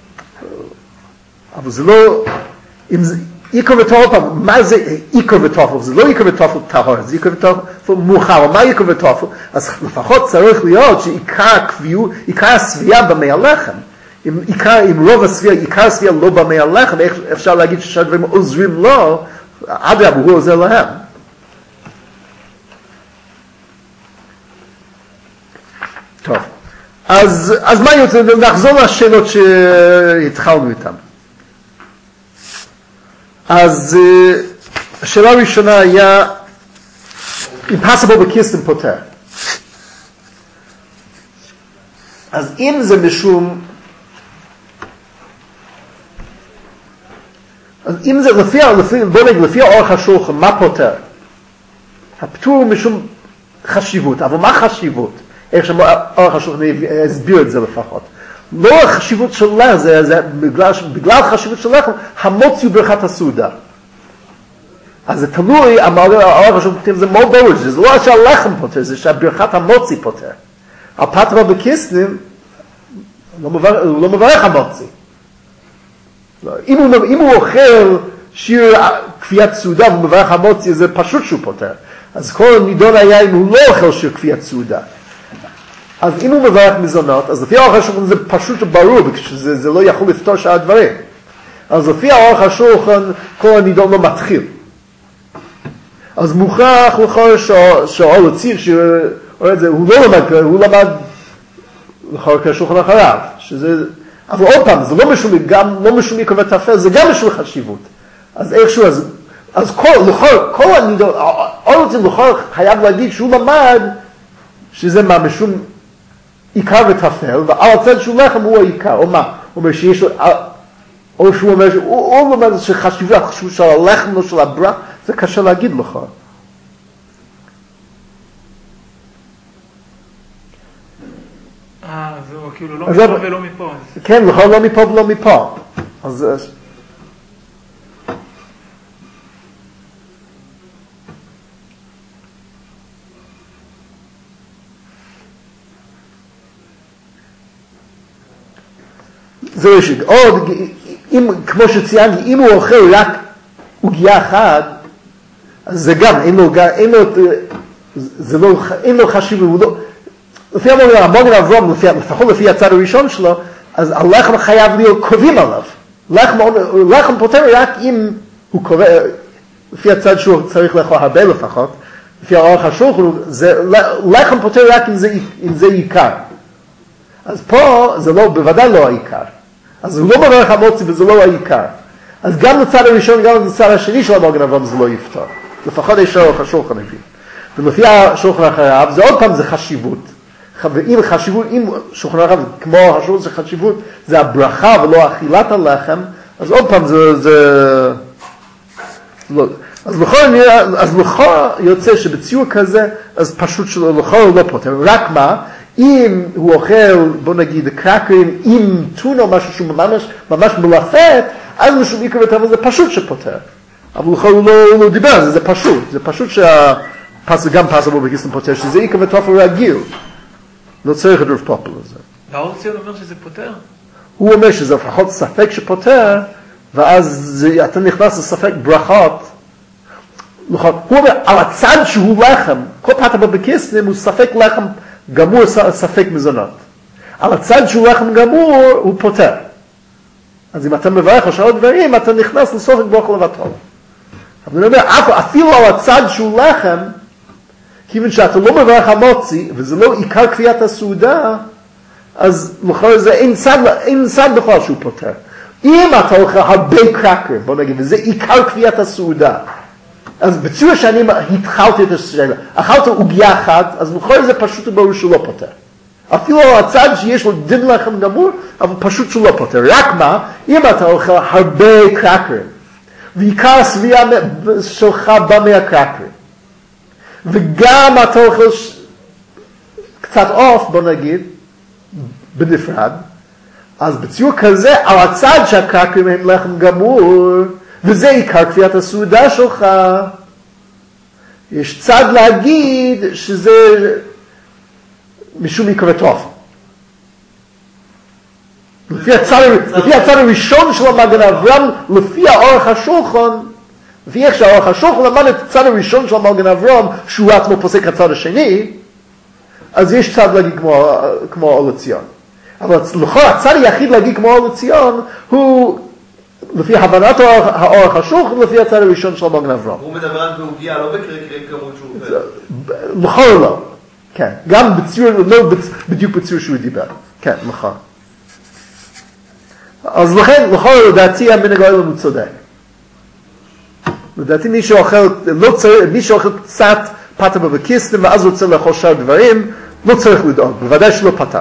אבל זה לא... אם זה... עיקר וטופל, מה זה עיקר וטופל? זה לא עיקר וטופל טהור, זה עיקר וטופל מאוחר. אבל מה עיקר וטופל? אז לפחות צריך להיות שעיקר הקביעות, עיקר הסביעה במי הלחם. אם, עיקר, אם רוב הסביעה, עיקר הסביעה לא במי הלחם, איך אפשר להגיד שהדברים עוזרים לו, אדרבה, הוא עוזר להם. טוב, אז, אז מה יוצא? נחזור לשאלות שהתחלנו איתן. אז השאלה הראשונה היה, impossible בכיסתם פותר. אז אם זה משום, אז אם זה לפי, לפי, בוא נגיד, לפי האורך השולחן, מה פותר? הפטור הוא משום חשיבות, אבל מה חשיבות? איך שאורך השולחן הסביר את זה לפחות. לא החשיבות של לחם, זה, זה בגלל, בגלל החשיבות של לחם, המוציא ברכת הסעודה. אז זה תלוי, האורך השולחן זה מאוד ברור, זה לא שהלחם פותר, זה שהברכת המוציא פותר. על פטרה בקיסנים, הוא לא מברך המוציא. אם הוא, אם הוא אוכל שיר כפיית סעודה ומברך המוציא, זה פשוט שהוא פותר. אז כל הנידון היה אם הוא לא אוכל שיר כפיית סעודה. אז אם הוא מברך מזונות, אז לפי האורך השולחן זה פשוט ברור, שזה זה לא יכול לפתור שאר הדברים. אז לפי האורך השולחן, כל הנידון לא מתחיל. אז מוכרח לכל שאול הציר, הוא לא למד, הוא למד לכל השולחן אחריו. שזה, אבל עוד פעם, זה לא משום, גם לא משום עיקר וטפל, זה גם משום חשיבות. אז איכשהו, אז, אז כל, לכל, כל הנידון, עוד רוצים לכל חייב להגיד שהוא למד, שזה מה משום עיקר וטפל, ועל הצד שהוא לחם הוא העיקר, או מה? הוא אומר שיש לו, או שהוא אומר, הוא אומר שחשיבות, החשיבות של הלחם או של הברק, זה קשה להגיד לך. אה, זהו, כאילו לא מפה ולא מפה. כן, לך לא מפה ולא מפה. אז... זהו שעוד, אם, כמו שציינתי, אם הוא אוכל רק עוגיה אחת, אז זה גם, אין לו, אין לו, זה לא, אין לו חשיבות, הוא לא, לפי המוגן אברהם, לפחות לפי הצד הראשון שלו, אז הלחם חייב להיות קובעים עליו. לחם, לחם פותר רק אם הוא קובע, לפי הצד שהוא צריך לאכול הרבה לפחות, לפי האורך השולחן, זה, לחם פותר רק אם זה, אם זה עיקר. אז פה זה לא, בוודאי לא העיקר. אז הוא לא מברך המוציא וזה לא העיקר. אז גם לצד הראשון, גם לצד השני של המוגן אברהם זה לא יפתור. לפחות יש אורך השולחן הביא. ולפי השולחן אחריו, זה עוד פעם זה חשיבות. ואם חשיבות, אם שולחן אחריו, כמו השולחן זה חשיבות, זה הברכה ולא אכילת הלחם, אז עוד פעם זה, זה, לא. אז לכל, אז לכל יוצא שבציור כזה, אז פשוט שלו, לכל הוא לא פותר. רק מה? אם הוא אוכל, בוא נגיד, קרקרים עם טונה או משהו שהוא ממש, ממש מלפת, אז משום עיקר וטפל זה פשוט שפותר. אבל לכל הוא לא, הוא לא דיבר על זה, זה פשוט. זה פשוט שהפס, גם פסל בו בכיסם פותר, שזה עיקר וטפל רגיל. לא צריך את רב פופל לזה. והאור ציון אומר שזה פותר? הוא אומר שזה לפחות ספק שפותר, ואז זה, אתה נכנס לספק ברכות. הוא אומר, על הצד שהוא לחם, כל פתח בו בכיסם הוא ספק לחם, גמור ספק מזונות. על הצד שהוא לחם גמור, הוא פותר. אז אם אתה מברך על שאר דברים, אתה נכנס לסופק ברוך לבטול. אבל אני אומר, אפילו על הצד שהוא לחם, כיוון שאתה לא מברך המוציא, וזה לא עיקר כפיית הסעודה, אז לכל זה אין צד, אין צד בכלל שהוא פותר. אם אתה אוכל הרבה קרקר, בוא נגיד, וזה עיקר כפיית הסעודה, אז בצורה שאני התחלתי את השאלה, אכלת עוגיה אחת, אז לכל זה פשוט ברור שהוא לא פותר. אפילו על הצד שיש לו דין לחם גמור, אבל פשוט שהוא לא פותר. רק מה, אם אתה אוכל הרבה קרקר, ועיקר הסביעה שלך בא מהקרקר, וגם אתה אוכל ש... קצת עוף, בוא נגיד, בנפרד, אז בציור כזה, על הצד שהקרקרים הם לחם גמור, וזה עיקר כפיית הסעודה שלך. יש צד להגיד שזה משום עיקר תופל. לפי הצד, לפי הצד הראשון של המגן אברהם, לפי האורך השולחן, לפי איך שהאורך השולחן למד את הצד הראשון של המגן אברהם, שהוא עצמו פוסק הצד השני, אז יש צד להגיד כמו, כמו אור לציון. אבל לכאורה הצד היחיד להגיד כמו אור לציון, הוא לפי הבנת האורך השולחן, לפי הצד הראשון של המגן אברהם. הוא מדבר על בהוגיה, לא בקרקרי כמות שהוא עובד. לכאורה לא. כן, גם בציור, לא בדיוק בציור שהוא דיבר. כן, לכאורה. אז לכן, לכאורה לדעתי המנהג העולם הוא צודק. לדעתי מי שאוכל, לא צריך, מי שאוכל קצת פטר בבקיסטים ואז רוצה לאכול שאר דברים, לא צריך לדאוג, בוודאי שלא פטר.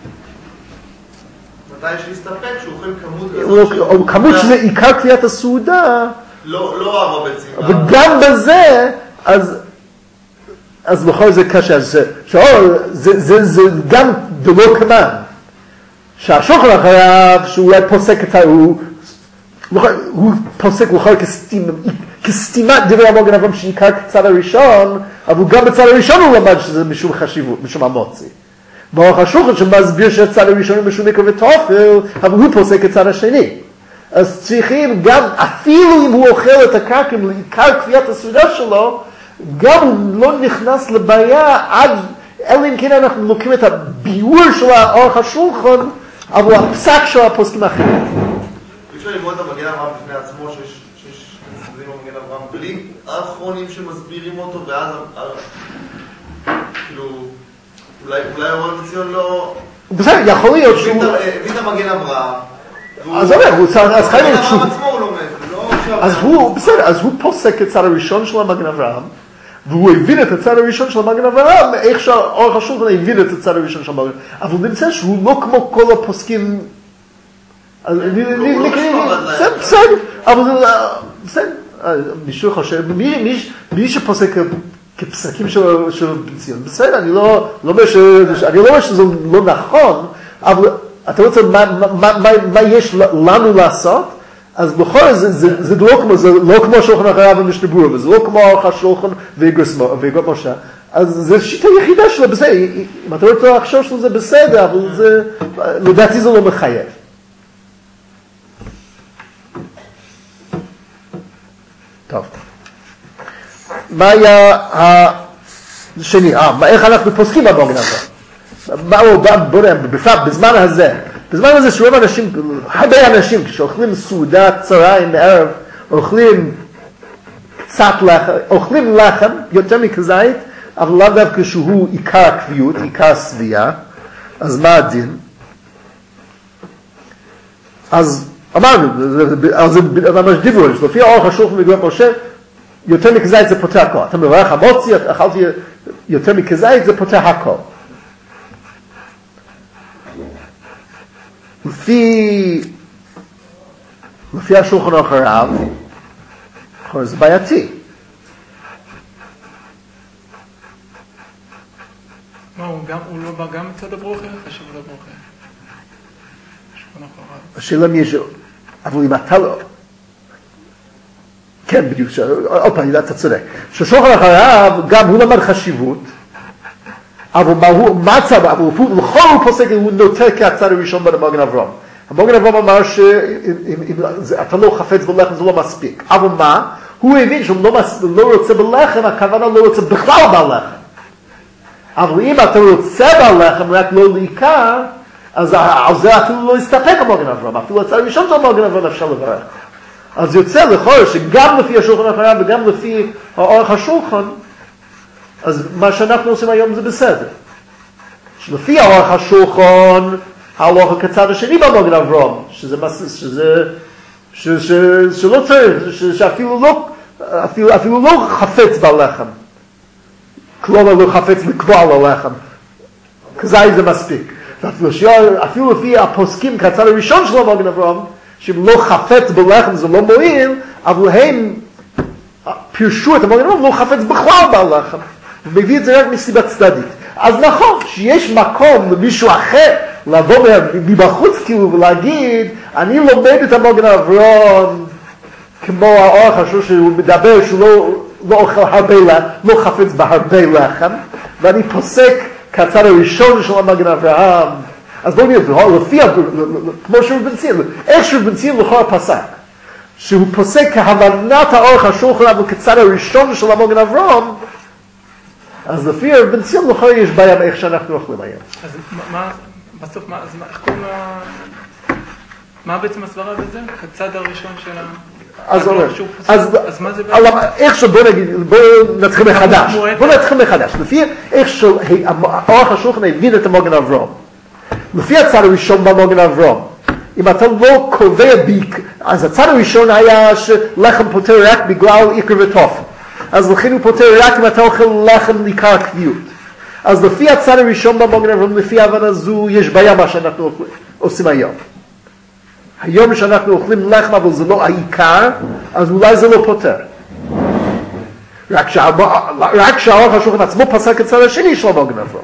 מתי יש להסתפק שהוא אוכל כמות כזאת? או כמות שזה עיקר כפיית הסעודה. לא, לא ארבע ביצים. וגם בזה, אז, אז לכאורה זה קשה, אז שאול, זה, זה, זה גם דלא כמן. שהשולחן אחריו, שהוא אולי פוסק את ה... הוא, הוא פוסק לכאורה כסתימת דברי המגן אברהם שעיקר כצד הראשון, אבל גם בצד הראשון הוא למד שזה משום חשיבות, משום המוציא. באורך השולחן שמסביר שהצד הראשון הוא משום עיקר ותופל, אבל הוא פוסק כצד השני. אז צריכים גם, אפילו אם הוא אוכל את הקרקעים לעיקר כפיית הסעודה שלו, גם הוא לא נכנס לבעיה עד, אלא אם כן אנחנו לוקחים את הביאור של האורך השולחן, אבל הפסק של הפוסקים אחרים. אפשר ללמוד את המגן אברהם בפני עצמו, שיש מסבירים במגן אברהם, בלי האחרונים שמסבירים אותו, ואז כאילו, אולי אורן לציון לא... בסדר, יכול להיות שהוא... הביא את המגן אברהם. אז אומר, הוא צריך... אז חייבים... המגן אברהם עצמו הוא לומד, אז הוא, בסדר, אז הוא פוסק את הצד הראשון של המגן אברהם, והוא הבין את הצד הראשון של המגן אברהם, איך שהאורך השולחן הבין את הצד הראשון של המגן, אבל הוא נמצא שהוא לא כמו כל הפוסקים... בסדר, אבל זה... בסדר, מישהו חושב, מי שפוסק כפסקים של ציון, בסדר, אני לא אומר שזה לא נכון, אבל אתה רוצה מה יש לנו לעשות? אז בכל זה, זה לא כמו שולחן אחריו ומשנה ברורה, וזה לא כמו אורך השולחן ואגרות משה. אז זו שיטה יחידה שלה, בסדר, אם אתה רוצה לחשוב שזה בסדר, אבל זה, לדעתי זה לא מחייב. טוב. מה היה השני? אה, איך אנחנו פוסקים במגן אברהם? מה הוא בא, בפרט, בזמן הזה, בזמן הזה שרוב אנשים, הרבה אנשים, כשאוכלים סעודה צהריים מערב, אוכלים קצת לחם, אוכלים לחם, יותר מכזית, אבל לאו דווקא שהוא עיקר הקביעות, עיקר השביעה, אז מה הדין? אז אמרנו, אז זה ממש דיבור, לפי האורך השולחן ואגרות משה, יותר מכזית זה פותר הכל. אתה מברך המוציא, אכלתי יותר מכזית, זה פותר הכל. לפי, לפי השולחן אחריו, זה בעייתי. מה, הוא לא בא גם מצד הברוכה? חשוב לברוכה. השאלה מי יש, אבל אם אתה לא, כן בדיוק, עוד פעם, אתה צודק, ששולחן אחריו גם הוא למד חשיבות, אבל מה הוא מצב, אבל הוא לכל הוא פוסק, הוא נוטה כהצד הראשון במגן אברהם. המגן אברהם אמר שאתה לא חפץ בלחם זה לא מספיק, אבל מה? הוא הבין שהוא לא רוצה בלחם, הכוונה לא רוצה בכלל בלחם. אבל אם אתה רוצה בלחם, רק לא לעיקר, אז על זה אפילו לא הסתפק המגן אברהם, אפילו הצד הראשון של המגן אברהם אפשר לברך. אז יוצא לכל שגם לפי השולחן אחריו וגם לפי האורך השולחן, אז מה שאנחנו עושים היום זה בסדר. שלפי האורך השולחן, ההלכה כצד השני במגן אברהם, שזה, שזה, ש, ש, שלא צריך, ש, שאפילו לא, אפילו, אפילו לא חפץ בלחם. כלומר לא חפץ לקבוע על הלחם. כזי זה מספיק. אפילו, אפילו לפי הפוסקים כצד הראשון של המגן אברהם, שהם לא חפץ בלחם זה לא מועיל, אבל הם פירשו את המגן אברהם לא חפץ בכלל בלחם. ומביא את זה רק מסיבה צדדית. אז נכון, שיש מקום למישהו אחר לבוא מבחוץ כאילו ולהגיד, אני לומד את המגן אברהם כמו האור החשוב שהוא מדבר שהוא לא, לא אוכל הרבה, לא חפץ בהרבה לחם, ואני פוסק כצד הראשון של המגן אברהם. אז בואו נראה, לפי, כמו שהוא בן ציון, איך שהוא בן ציון לכל הפסק, שהוא פוסק כהבנת האור החשוב אבל כצד הראשון של המגן אברהם, אז לפי בן ציון לכל יש בעיה איך שאנחנו אוכלים היום. אז מה, בסוף, מה, אז מה, איך קוראים לו, מה בעצם הסברה בזה? כצד הראשון של ה... אז אז מה זה בעצם? איך שבוא נגיד, בואו נתחיל מחדש, בואו נתחיל מחדש, לפי איך שהאור החשוב הבין את המגן אברהם. לפי הצד הראשון במגן אברהם, אם אתה לא קובע ביק, אז הצד הראשון היה שלחם פותר רק בגלל עיקר וטופל. אז לכן הוא פותר רק אם אתה אוכל לחם ניכר קביעות. אז לפי הצד הראשון במגן אברהם, לפי ההבנה זו, יש בעיה מה שאנחנו עושים היום. היום שאנחנו אוכלים לחם אבל זה לא העיקר, אז אולי זה לא פותר. רק שהאור השולחן עצמו פסק הצד השני של המגן אברהם.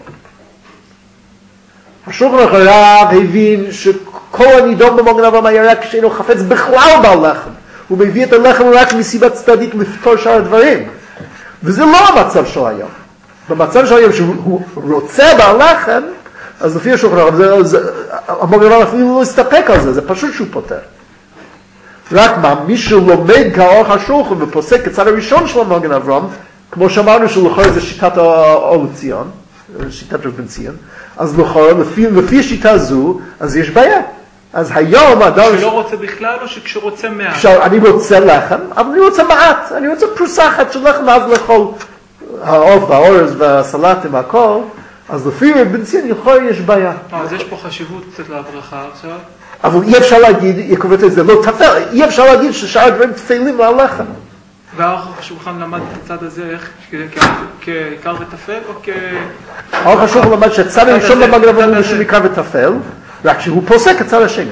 השולחן הרב הבין שכל הנידון במגן אברהם היה רק כשאינו חפץ בכלל בלחם. הוא מביא את הלחם רק מסיבה צדדית לפתור שאר הדברים. וזה לא המצב של היום. במצב של היום שהוא רוצה בלחם, אז לפי השולחן הרב, המגן אברהם אפילו לא הסתפק על זה, זה פשוט שהוא פותר. רק מה, מי שלומד כאורך השולחן ופוסק כצד הראשון של המגן אברהם, כמו שאמרנו שלכאורה זה שיטת האור לציון, שיטת רב בן ציון, אז לכאורה, לפי, לפי השיטה זו, אז יש בעיה. אז היום האדם... שלא רוצה בכלל או שכשרוצה מעט? כשאני רוצה לחם, אבל אני רוצה מעט, אני רוצה פרוסה אחת של לחם, אז לאכול העוף והאורז והסלטים והכל, אז לפי רב בן ציון יכול יש בעיה. אז יש פה חשיבות קצת להברכה עכשיו. אבל אי אפשר להגיד, יקובת את זה לא תפל, אי אפשר להגיד ששאר הדברים תפלים להלחם. והאורך השולחן למד את הצד הזה איך? כעיקר ותפל או כ... האורך השולחן למד שהצד הראשון במגן אברהם הוא של עיקר ותפל, רק שהוא פוסק הצד השני.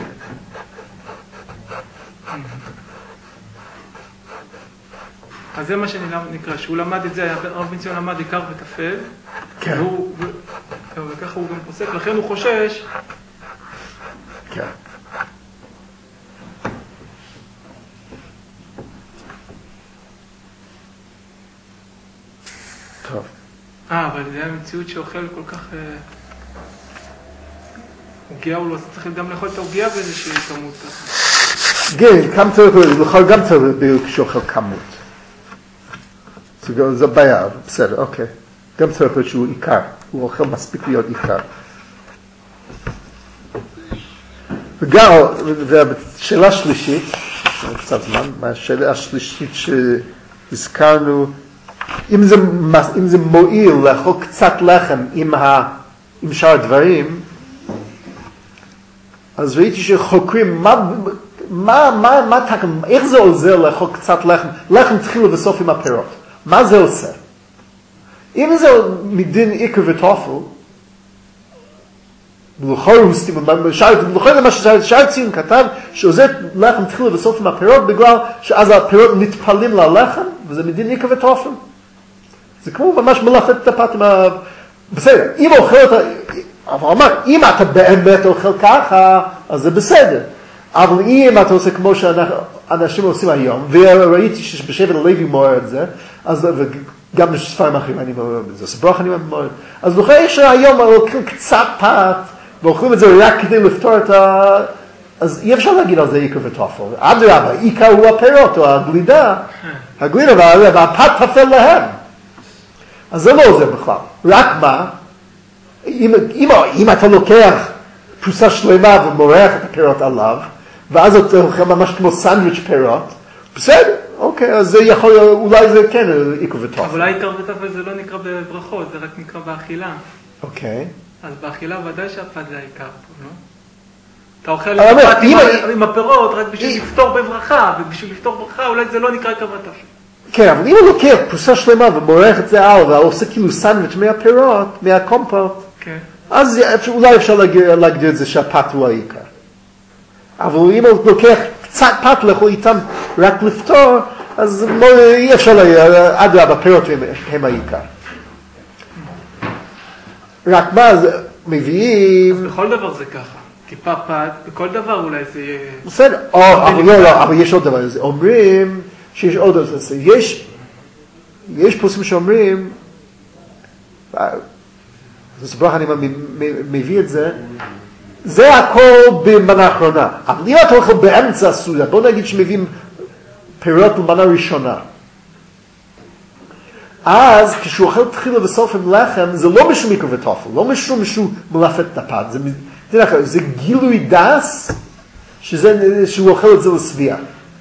אז זה מה שנקרא, שהוא למד את זה, הרב בן ציון למד עיקר ותפל, כן. וככה הוא גם פוסק, לכן הוא חושש. כן. טוב. אה, אבל זה היה מציאות שאוכל כל כך... הוגיעה הוא לא צריך גם לאכול את ההוגיעה באיזושהי כמות ככה. כן, כמה צריך לאכול גם צריך כשאוכל כמות. זה בעיה, בסדר, אוקיי. גם צריך להיות שהוא עיקר, הוא אוכל מספיק להיות עיקר. וגם, והשאלה שלישית, קצת זמן, השאלה השלישית שהזכרנו, אם זה, אם זה מועיל לאכול קצת לחם עם, ה, עם שאר הדברים, אז ראיתי שחוקרים, מה, מה, מה, מה, איך זה עוזר לאכול קצת לחם, לחם תחילה בסוף עם הפירות, מה זה עושה? אם זה מדין עיקר וטופל, ולכאורה הוא סתימה, ולכאורה זה מה ששאר ציון כתב, שעוזר לחם תחילה בסוף עם הפירות, בגלל שאז הפירות נטפלים ללחם, וזה מדין עיקר וטופל. זה כמו ממש מלאכת טפת עם ה... בסדר, אם אוכל את ה... אבל הוא אמר, אם אתה באמת אוכל ככה, אז זה בסדר. אבל אם אתה עושה כמו שאנשים עושים היום, וראיתי שבשבט הלוי מואר את זה, אז גם בספרים אחרים אני מואר את זה, סברוך אני מואר את זה. אז בכלל יש היום אוכלים קצת פת, ואוכלים את זה רק כדי לפתור את ה... אז אי אפשר להגיד על זה עיקר וטופל. אדרבה, עיקר הוא הפירות או הגלידה, הגלידה והפת תפל להם. אז זה לא עוזר בכלל. רק מה? אם, אם, אם אתה לוקח פרוסה שלמה ומורח את הפירות עליו, ואז אתה אוכל ממש כמו סנדוויץ' פירות, בסדר, אוקיי, אז זה יכול, אולי זה כן עיקר וטופל. אבל אולי עיקר וטופל זה לא נקרא בברכות, זה רק נקרא באכילה. אוקיי. אז באכילה ודאי שהפת זה העיקר פה, לא? אתה אוכל עם, עם, עם הפירות רק בשביל לפתור בברכה, ובשביל לפתור ברכה אולי זה לא נקרא עיקר וטופל. כן, אבל אם הוא לוקח פרוסה שלמה ומורח את זה על, ועושה כאילו סנדוויץ' מהפירות, מהקומפוט, כן. אז אולי אפשר להגדיר, להגדיר את זה שהפת הוא העיקר. אבל אם הוא לוקח קצת פת לאכול איתם רק לפתור, אז אי אפשר להגיד, אדרבה, הפירות הם, הם העיקר. רק מה, אז מביאים... אז בכל דבר זה ככה. טיפה פת, בכל דבר אולי זה יהיה... בסדר, אבל לא, לא, אבל יש עוד דבר, אומרים שיש עוד דבר, יש, יש פוסקים שאומרים, זה ברוך אני מביא את זה, זה הכל במנה האחרונה, אבל אם אתה אוכל באמצע הסעודה, בוא נגיד שמביאים פירות במנה ראשונה, אז כשהוא אוכל תחילה וסוף עם לחם, זה לא משום מיקרו וטופל, לא משום משום מלאפת את הפת, זה, זה, זה גילוי דס, שזה, שהוא אוכל את זה לסביעה.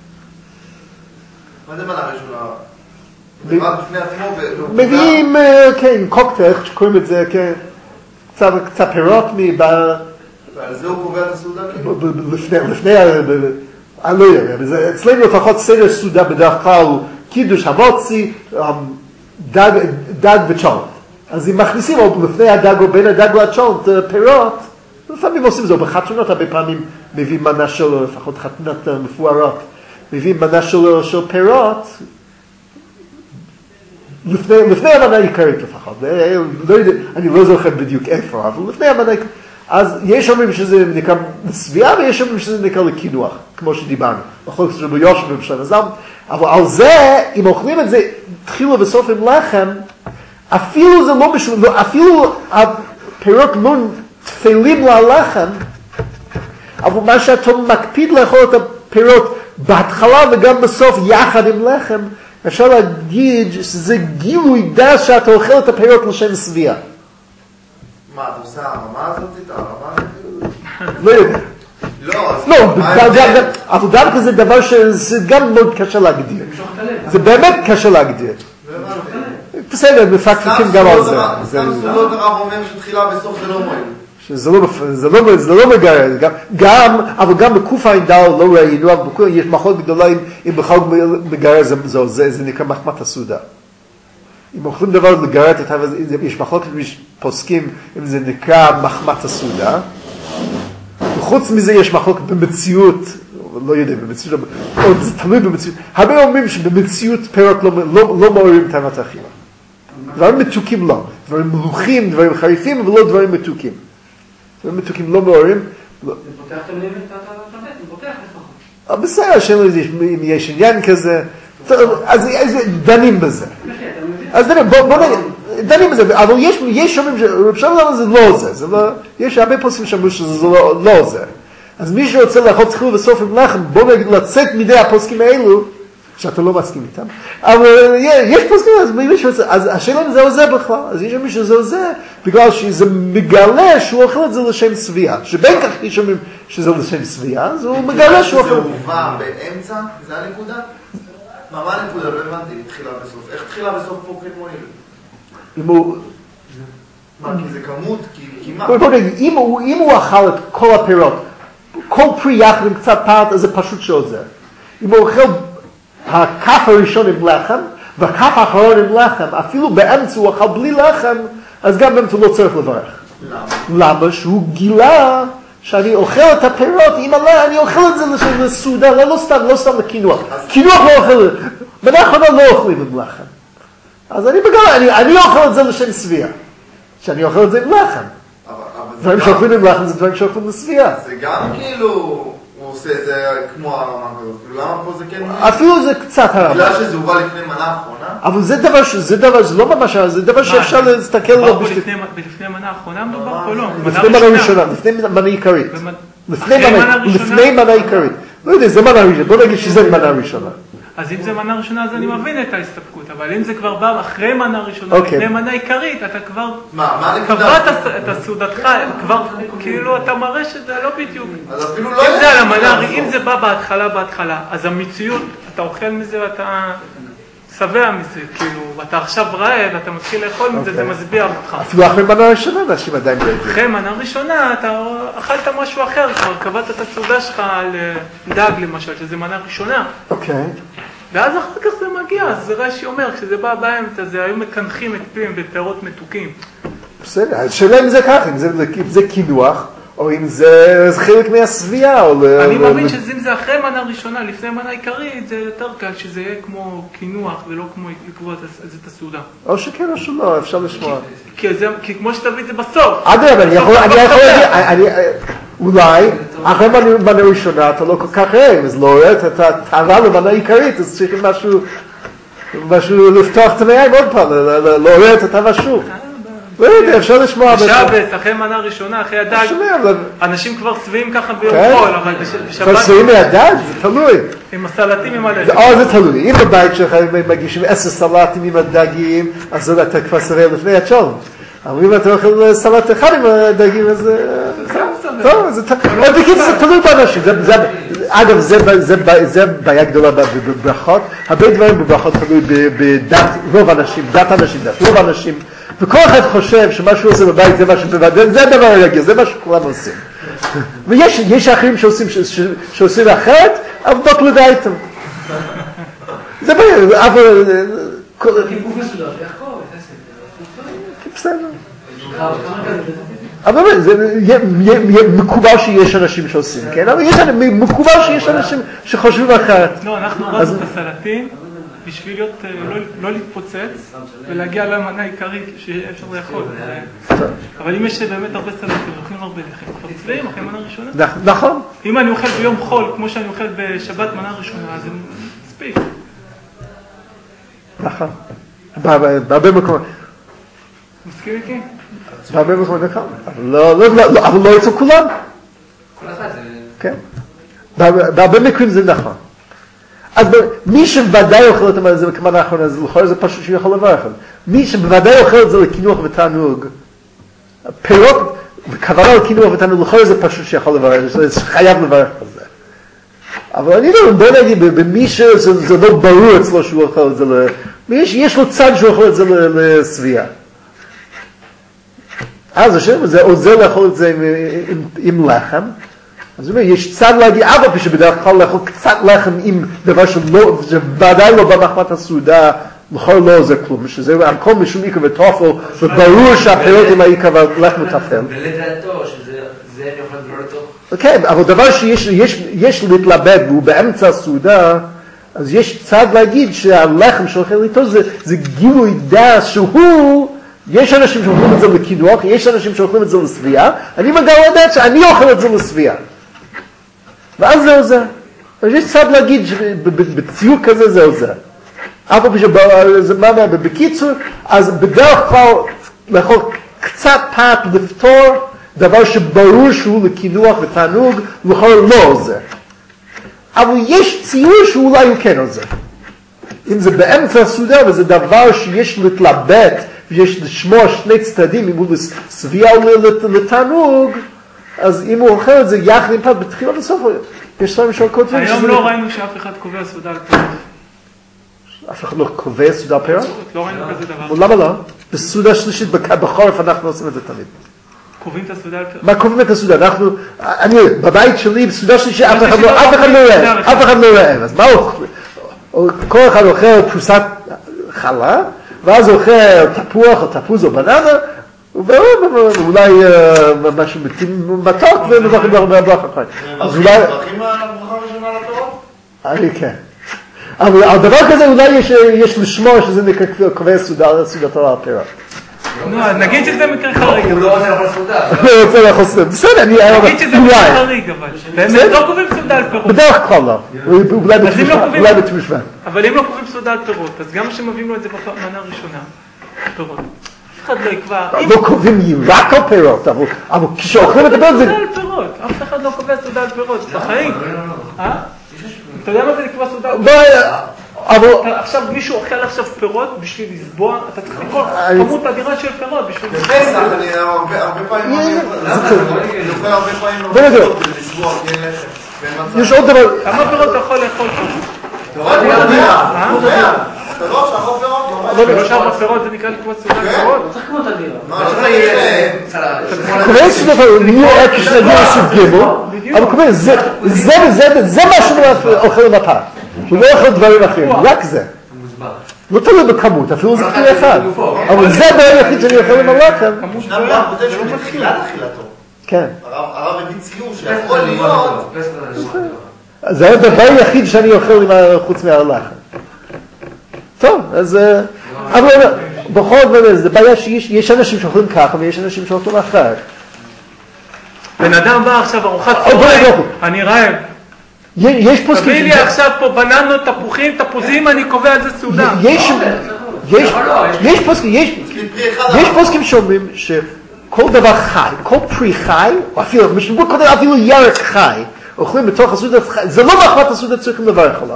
מה זה מנה ראשונה? לבד בפני עצמו? מביאים, כן, קוקטייל, שקוראים את זה, כן, קצת, קצת פירות מ... ועל זה הוא קובע את הסעודה? לפני, לפני, אני לא יודע, אצלנו לפחות סדר סעודה בדרך כלל הוא קידוש המוצי, דג, דג וצ'ולנט. אז אם מכניסים או לפני הדג או בין הדג והצ'ולנט פירות, לפעמים עושים זה, או בחתונות הרבה פעמים מביאים מנה שלו, לפחות חתונות מפוארות, מביאים מנה שלו של פירות, לפני, לפני המנה העיקרית לפחות, לא יודע, אני לא זוכר בדיוק איפה, אבל לפני המנה העיקרית, אז יש אומרים שזה נקרא לסביעה, ויש אומרים שזה נקרא לקינוח, כמו שדיברנו, בכל זאת רבי יושב ובשלם הזם, אבל על זה, אם אוכלים את זה, תחילה וסוף עם לחם, אפילו זה לא משהו, אפילו הפירות לא תפלים ללחם, אבל מה שאתה מקפיד לאכול את הפירות בהתחלה וגם בסוף יחד עם לחם, אפשר להגיד שזה גילוי דס שאתה אוכל את הפירות לשם סביעה. מה, אתה עושה הרמה הזאת? הרמה? לא יודע. לא, אז... לא, אבל דווקא זה דבר שזה גם מאוד קשה להגדיר. זה באמת קשה להגדיר. בסדר, מפקפקים גם על זה. סתם סעודות הרב אומר שתחילה בסוף זה לא מועיל. שזה לא מגרד, גם, אבל גם בקוף העינדל לא ראינו, אבל יש מחלות גדולה אם בכלל מגרד זה נקרא מחמת הסעודה. אם אוכלים דבר לגרד, יש מחלות פוסקים אם זה נקרא מחמת הסעודה, וחוץ מזה יש מחלות במציאות, לא יודע, במציאות, זה תלוי במציאות, הרבה אומרים שבמציאות פירות לא מעוררים טעמת אכילה. דברים מתוקים לא, דברים מלוכים, דברים חריפים, אבל לא דברים מתוקים. דברים מתוקים לא מעוררים. זה פותח את הלב, זה פותח לפחות. בסדר, שאלה אם יש עניין כזה, אז דנים בזה. אז בוא נגיד, דנים בזה, אבל יש שומעים שאפשר למה זה לא זה, יש הרבה פוסקים שאומרים שזה לא זה. אז מי שרוצה לאכול תחילה וסוף עם לחם, בוא נגיד לצאת מידי הפוסקים האלו, שאתה לא מסכים איתם, אבל יש פוסקים, אז מי שרוצה, אז השאלה אם זה עוזר בכלל, אז יש מי שזה עוזר, בגלל שזה מגלה שהוא אוכל את זה לשם סביעה, שבין כך יש אומרים שזה לשם סביעה, אז הוא מגלה שהוא אוכל. זה הובא באמצע, זה הנקודה? מה, מה הנקודה? לא הבנתי, תחילה בסוף. איך תחילה בסוף פה כן מועיל? אם הוא... מה, כי זה כמות? כי מה? בוא נגיד, אם הוא אכל את כל הפירות, כל פרי יחד עם קצת פת, אז זה פשוט שעוזר. אם הוא אוכל הכף הראשון עם לחם, והכף האחרון עם לחם, אפילו באמצע הוא אכל בלי לחם, אז גם באמצע הוא לא צריך לברך. למה? למה? שהוא גילה שאני אוכל את הפירות, אם עלה, אני אוכל את זה לסעודה, לא, לא סתם, לא סתם לקינוח. קינוח לא אוכל, בנחונה לא אוכלים עם לחם. אז אני בגלל, אני, אני אוכל את זה לשם סביעה. שאני אוכל את זה עם לחם. דברים שאוכלים עם לחם זה דברים שאוכלים לסביעה. זה גם כאילו, הוא עושה את זה כמו הרמה כזאת. למה פה זה כן... אפילו זה קצת הרמה. בגלל שזה הובא לפני מנה האחרונה? אבל זה דבר, זה דבר, זה לא ממש, זה דבר שאפשר להסתכל עליו. לפני מנה האחרונה מדובר פה לא. לפני מנה ראשונה, לפני מנה עיקרית. לפני מנה עיקרית. לא יודע, זה מנה ראשונה. בוא נגיד שזה מנה ראשונה. אז אם זה מנה ראשונה, אז אני מבין את ההסתפקות. אבל אם זה כבר בא אחרי מנה ראשונה, לפני מנה עיקרית, אתה כבר קבעת את הסעודתך, כבר כאילו אתה מראה שזה לא בדיוק. אז אפילו לא יודע. אם זה בא בהתחלה, בהתחלה, אז המציאות, אתה אוכל מזה ואתה שבע מזה, כאילו, ואתה עכשיו רעב, ואתה מתחיל לאכול מזה, זה מסביע אותך. אפילו אחרי מנה ראשונה, אנשים עדיין לא יודעים. אחרי מנה ראשונה, אתה אכלת משהו אחר, כבר קבעת את הסעודה שלך על דג למשל, שזה מנה ראשונה. אוקיי. ואז אחר כך זה מגיע, אז זה רש"י אומר, כשזה בא באמצע, זה היו מקנחים את פיהם בפירות מתוקים. בסדר, השאלה אם זה ככה, אם זה קינוח, או אם זה חלק מהסביעה, או... אני מאמין שאם זה אחרי מנה ראשונה, לפני מנה עיקרית, זה יותר קל שזה יהיה כמו קינוח, ולא כמו לקבוע את הסעודה. או שכן או שלא, אפשר לשמוע. כי כמו שתביא את זה בסוף. אגב, אני יכול להגיד, אולי, אחרי מנה ראשונה אתה לא כל כך רעב, אז לא רואה את הטהרה למנה עיקרית, אז צריכים משהו, משהו לפתוח את המעיים עוד פעם, לא רואה את הטהרה שוב. לא יודע, אפשר לשמוע... בשבת, אחרי מנה ראשונה, אחרי הדג, אנשים כבר צבעים ככה ביום חול, אבל בשבת... כבר צבעים מהדג? זה תלוי. עם הסלטים עם הלחם. או, זה תלוי. אם בבית שלך מגישים עשר סלטים עם הדגים, אז אתה כבר שבע לפני הצ'ולנט. אבל אם אתה אוכל סלט אחד עם הדגים, אז... טוב, זה תלוי באנשים. אגב, זה בעיה גדולה בברכות. הרבה דברים בברכות תלוי בדת רוב אנשים, דת אנשים, דת רוב אנשים. וכל אחד חושב שמה שהוא עושה בבית זה מה שבבית, זה הדבר הרגיל, זה מה שכולם עושים. ויש אחרים שעושים אחרת, אבל בוא תלוי איתם. זה בעיה, אבל... חיבוק מסודר, איך קורה? בסדר. אבל זה מקובל שיש אנשים שעושים, כן? אבל יש מקובל שיש אנשים שחושבים אחרת. לא, אנחנו רצנו את הסלטים בשביל לא להתפוצץ ולהגיע למנה העיקרית שאפשר לאכול. אבל אם יש באמת הרבה סלטים, אוכלים הרבה לחם, כבר צבעים אחרי מנה ראשונה. נכון. אם אני אוכל ביום חול, כמו שאני אוכל בשבת מנה ראשונה, אז זה מספיק. נכון. בהרבה מקומות. מסכים איתי? בהרבה מקומות נכון. אבל לא אצל כולם. כל אחד זה... כן. בהרבה מקרים זה נכון. אז מי שוודאי אוכל את זה בכמנה האחרונה, לכאורה זה פשוט שהוא יכול לברך. מי שבוודאי אוכל את זה לקינוח ותענוג, פירות וכוונה לקינוח ותענוג, לכאורה זה פשוט שיכול לברך, זה חייב לברך על זה. אבל אני לא, בוא נגיד, במי שזה לא ברור אצלו שהוא אוכל את זה, יש לו צד שהוא אוכל את זה לסביעה. אז השם, זה עוזר לאכול את זה עם לחם, אז הוא אומר, יש צד להגיד, אבא פשוט בדרך כלל לאכול קצת לחם עם דבר שוודאי לא במחמת הסעודה, לכל לא עוזר כלום, שזה הכל משום עיקר וטופל, וברור שהפירות עם העיקר והלחם וטפל. ולדעתו, שזה אני יכול לדבר אותו? כן, אבל דבר שיש להתלבט, והוא באמצע הסעודה, אז יש צד להגיד שהלחם שאוכל איתו זה גילוי דעת שהוא, יש אנשים שאוכלים את זה לקינוח, יש אנשים שאוכלים את זה לסביעה, אני מגלה לדעת שאני אוכל את זה לסביעה. ואז זה עוזר. אז יש צד להגיד שבציור כזה זה עוזר. אף פעם שזה מה מה, בקיצור, אז בדרך כלל לאכול קצת פת לפתור, דבר שברור שהוא לקינוח ותענוג, לכל לא עוזר. אבל יש ציור שאולי הוא כן עוזר. אם זה באמצע הסעודה וזה דבר שיש להתלבט, ויש לשמוע שני צדדים, אם הוא לסביעה או לתענוג, אז אם הוא אוכל את זה יחד עם פת בתחילה בסוף, יש ספרים של כותבים. היום לא ראינו שאף אחד קובע סעודה על פירות. אף אחד לא קובע סעודה על פירות? לא ראינו כזה דבר. למה לא? בסעודה שלישית בחורף אנחנו עושים את זה תמיד. קובעים את הסעודה על פירות? מה קובעים את הסעודה? אנחנו, אני, בבית שלי, בסעודה שלישית, אף אחד לא רעב, אף אחד לא רעב. אז מה הוא? כל אחד אוכל פרוסת חלה, ואז הוא אוכל תפוח או תפוז או בננה, ואולי משהו מתוק ומברכים ברכה אחת. אז אולי... מברכים על הברכה הראשונה לפירות? אני כן. אבל על דבר כזה אולי יש לשמור שזה נקרא קובע סעודתו על הפירות. נגיד שזה מקרה חריג. הוא לא רוצה לאכול סעודה. הוא רוצה לאכול סעודה. בסדר, אני... נגיד שזה מקרה חריג, אבל. באמת לא קובעים סעודה על פירות. בדרך כלל לא. אולי בתמשווה. אבל אם לא קובעים סעודה על פירות, אז גם שמביאים לו את זה במנה הראשונה, פירות. אף אחד לא יקבע... לא קובעים רק על פירות, אבל כשאוכלים את הפירות זה... סעודה על פירות. אף אחד לא קובע סעודה על פירות. בחיים. אה? אתה יודע מה זה לקבוע סעודה על פירות? אבל... עכשיו מישהו אוכל עכשיו פירות בשביל לסבוע, אתה צריך לקרוא כמות אדירה של פירות בשביל לסבוע. בפסח, אני הרבה פעמים... אני אוכל הרבה פעמים לסבוע, כי אין לחם. יש עוד דבר... כמה פירות אתה יכול לאכול פה? אתה לא עכשיו לא פירות? אבל לא עכשיו הפירות זה נקרא לקבוע סעודה על פירות? צריך כמו את הדירה. מה, לא צריך... קובל סעודה נראה כשנגיע לסוג גימו, אבל קובל, זה מה שהוא אוכל למפה. הוא לא אוכל דברים אחרים, רק זה. לא תלוי בכמות, אפילו זה כלי אחד. אבל זה בעיה יחיד שאני אוכל עם הלחם. ישנם רב כותב שבתחילת אכילתו. כן. הרב הביא ציור שיכול להיות... זה היה דבר יחיד שאני אוכל חוץ מהלחם. טוב, אז... אבל בכל זאת, זה בעיה שיש אנשים שאוכלים ככה ויש אנשים שאוכלים אחרת. בן אדם בא עכשיו ארוחת בוא צהריים, נבדוק. אני רעב. יש פוסקים... תביא לי עכשיו פה בננות, תפוחים, תפוזים, אני קובע על זה סעודה. יש... יש... יש פוסקים... יש... יש פוסקים שאומרים שכל דבר חי, כל פרי חי, או אפילו, אפילו ירק חי, אוכלים בתוך הסעודה, זה לא מחמת הסעודה, צריכים לברך עליו.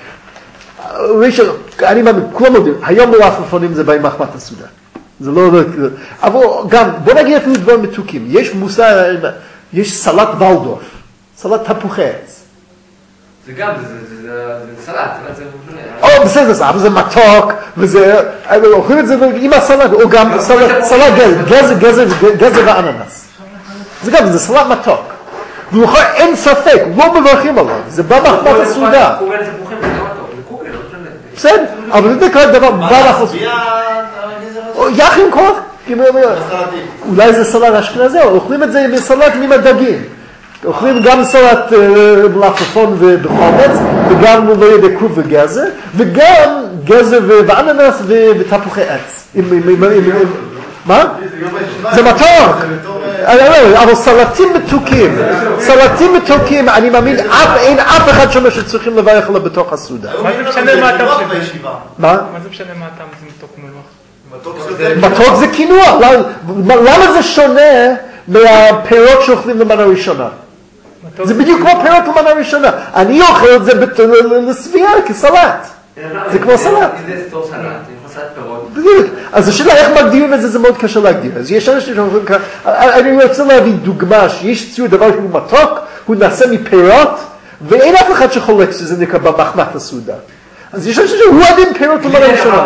אני מאמין, כולם יודעים, היום מלפפונים זה באים מחמת הסעודה. זה לא... אבל גם, בוא נגיד אפילו דברים מתוקים. יש מושג, יש סלט ולדורף, סלט תפוחי עץ. זה גם, זה סלט, זה או, בסדר, אבל זה מתוק, וזה... אוכלים את זה עם הסלט, או גם סלט גזר ואננס. זה גם, זה סלט מתוק. ולכן אין ספק, לא מברכים עליו, זה בא מחמת הסעודה. בסדר, אבל זה נקרא דבר בא לחוץ. יחד עם כוח, אולי זה סלט אשכנזי, אוכלים את זה עם סלט עם הדגים. אוכלים גם סלט מלפפון ובחומץ, וגם כרוב וגזר, וגם גזר ואננס ותפוחי עץ. מה? זה מתוק. אבל סלטים מתוקים, סלטים מתוקים, אני מאמין, אין אף אחד שאומר שצריכים לברך עליו בתוך הסעודה. מה זה משנה מה הטעם של זה? מה? מה זה משנה מה הטעם זה מתוק מלוח? מתוק זה קינוח. למה זה שונה מהפירות שאוכלים למנה ראשונה? זה בדיוק כמו פירות למנה ראשונה. אני אוכל את זה לסביעה כסלט. זה כמו סלט. בדיוק. אז השאלה איך מגדירים את זה, זה מאוד קשה להגדיר. אז יש אנשים שאומרים כאן, אני רוצה להביא דוגמה שיש ציור דבר שהוא מתוק, הוא נעשה מפירות, ואין אף אחד שחולק שזה נקרא במחמת הסעודה. אז יש אנשים שהוא עדין פירות למנה ראשונה.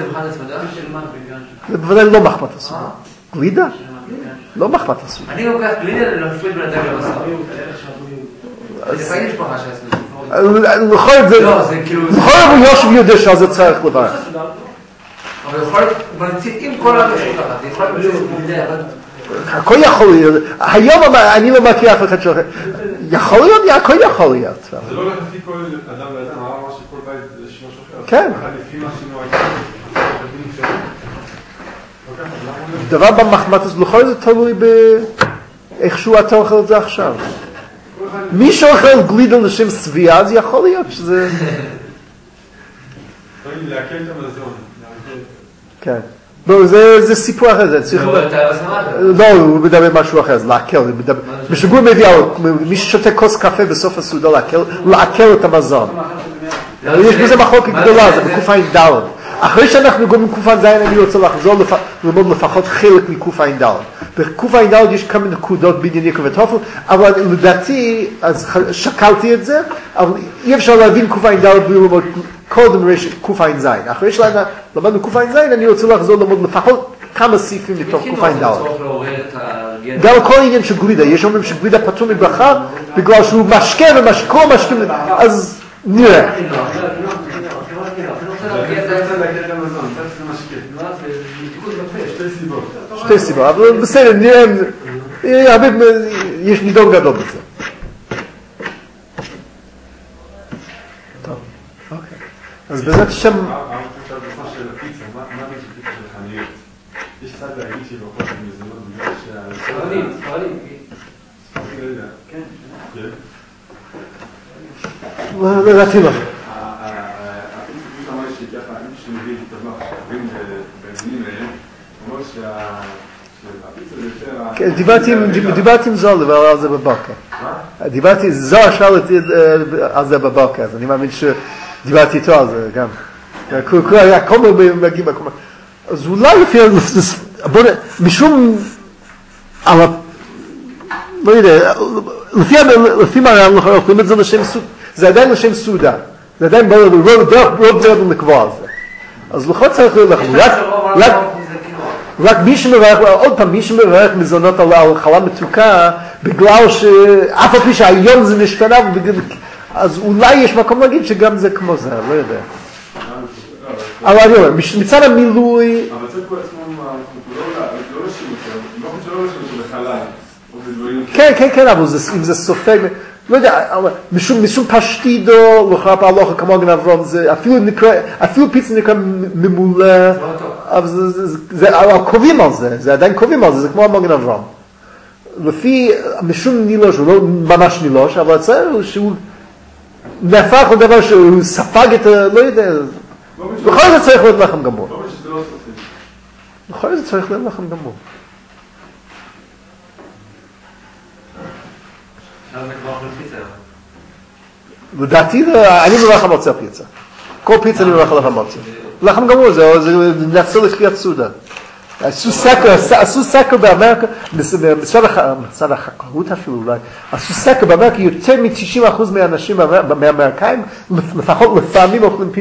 זה בוודאי לא מחמת הסעודה. גלידה? לא מחמת הסעודה. אני לוקח גלידה להפריד בין אדם לבשר. לפעמים יש פחה שעשו. לכל הוא יושב ויודע שזה צריך לברך. אבל יכול להיות, הוא מנציב עם כל הרשות אחת, זה יכול להיות מודע, אבל... הכל יכול להיות, היום אני לא מכיר אף אחד שאומר, יכול להיות, הכל יכול להיות. זה לא הולך לפי כל אדם ואדם, אמר מה שכל בית זה שימוש אחר. כן. לפי מה שינו הייתה, דבר במחמת הזה, לכל זה תלוי באיכשהו אתה אוכל את זה עכשיו. מי שאוכל גלידה לשם סביעה, אז יכול להיות שזה... להקל את המזון. כן. לא, זה סיפור אחר, זה צריך... לא, הוא מדבר משהו אחר, זה להקל. בשגור מביא, מי ששותה כוס קפה בסוף הסעודה, להקל את המזון. יש בזה מחלוקת גדולה, זה בקופיים ד'. אחרי שאנחנו גומרים קופיים ז', אני רוצה לחזור ללמוד לפחות חלק מקופיים ד'. בקופיים ד' יש כמה נקודות בעניין יקב וטופל, אבל לדעתי, אז שקלתי את זה, אבל אי אפשר להבין קופיים ד' בלי ללמוד קודם קופיים ז'. אחרי שלמדנו קופיים ז', אני רוצה לחזור ללמוד לפחות כמה סעיפים מתוך קופיים ד'. גם כל העניין של גלידה, יש אומרים שגלידה פטור מברכה, בגלל שהוא משקה ומשקה משקה, אז נראה. שתי סיבות, אבל בסדר, נראה, יש נידון גדול בזה. טוב, אוקיי. אז בעזרת השם... מה חושב בכל של הפיצה? מה זה של פיצה של חניות? יש צד להגיד שבכל של מזונות בגלל שה... ספרדים, ספרדים. ספרדים, כן. כן. לא לדעתי לא. שמביא את המח שווים בעניינים האלה, אומר שהפיצה זה יותר... דיברתי עם זוהר לדבר על זה בבוקר. מה? דיברתי, זוהר שאל אותי על זה בבוקר, אז אני מאמין שדיברתי איתו על זה גם. הכל מגיעים בכל מה. אז אולי לפי... משום... לא יודע, לפי מה אנחנו יכולים את זה לשם סעודה, זה עדיין לשם סעודה. זה עדיין רוב דרב לקבוע על זה. אז לכל צריך ללכת, רק מי שמברך, עוד פעם, מי שמברך מזונות על חלה מתוקה, בגלל שאף על פי שהיום זה משתנה, אז אולי יש מקום להגיד שגם זה כמו זה, לא יודע. אבל אני אומר, מצד המילוי... אבל זה פה עצמו, לא רשים אותו, לא חושב שלא רשים אותו בחלל, או בדברים... כן, כן, כן, אבל אם זה סופג... לא יודע, משום, משום פשטידו, לכאורה פעלוכה כמו גן אברהם, זה אפילו נקרא, אפילו פיצה נקרא ממולא, אבל זה, זה, זה, קובעים על זה, זה עדיין קובעים על זה, זה כמו מגן אברהם. לפי, משום נילוש, הוא לא ממש נילוש, אבל אצלנו שהוא נהפך לדבר שהוא ספג את ה... לא יודע, בכל זאת צריך להיות לחם גמור. לא אומר שזה לא סופי. בכל זאת צריך להיות לחם גמור. אז זה כבר אוכל פיצה. לדעתי, אני מלך המוצא פיצה. כל פיצה אני מלך לחם מוצא. לחם גמור זה נעשה לקריאת סעודה. עשו סקר, עשו סקר באמריקה, במשרד החקלאות אפילו אולי, עשו סקר באמריקה, יותר מ-תשעים אחוז מהאנשים, מהאמריקאים, לפחות לפעמים אוכלים פיצה.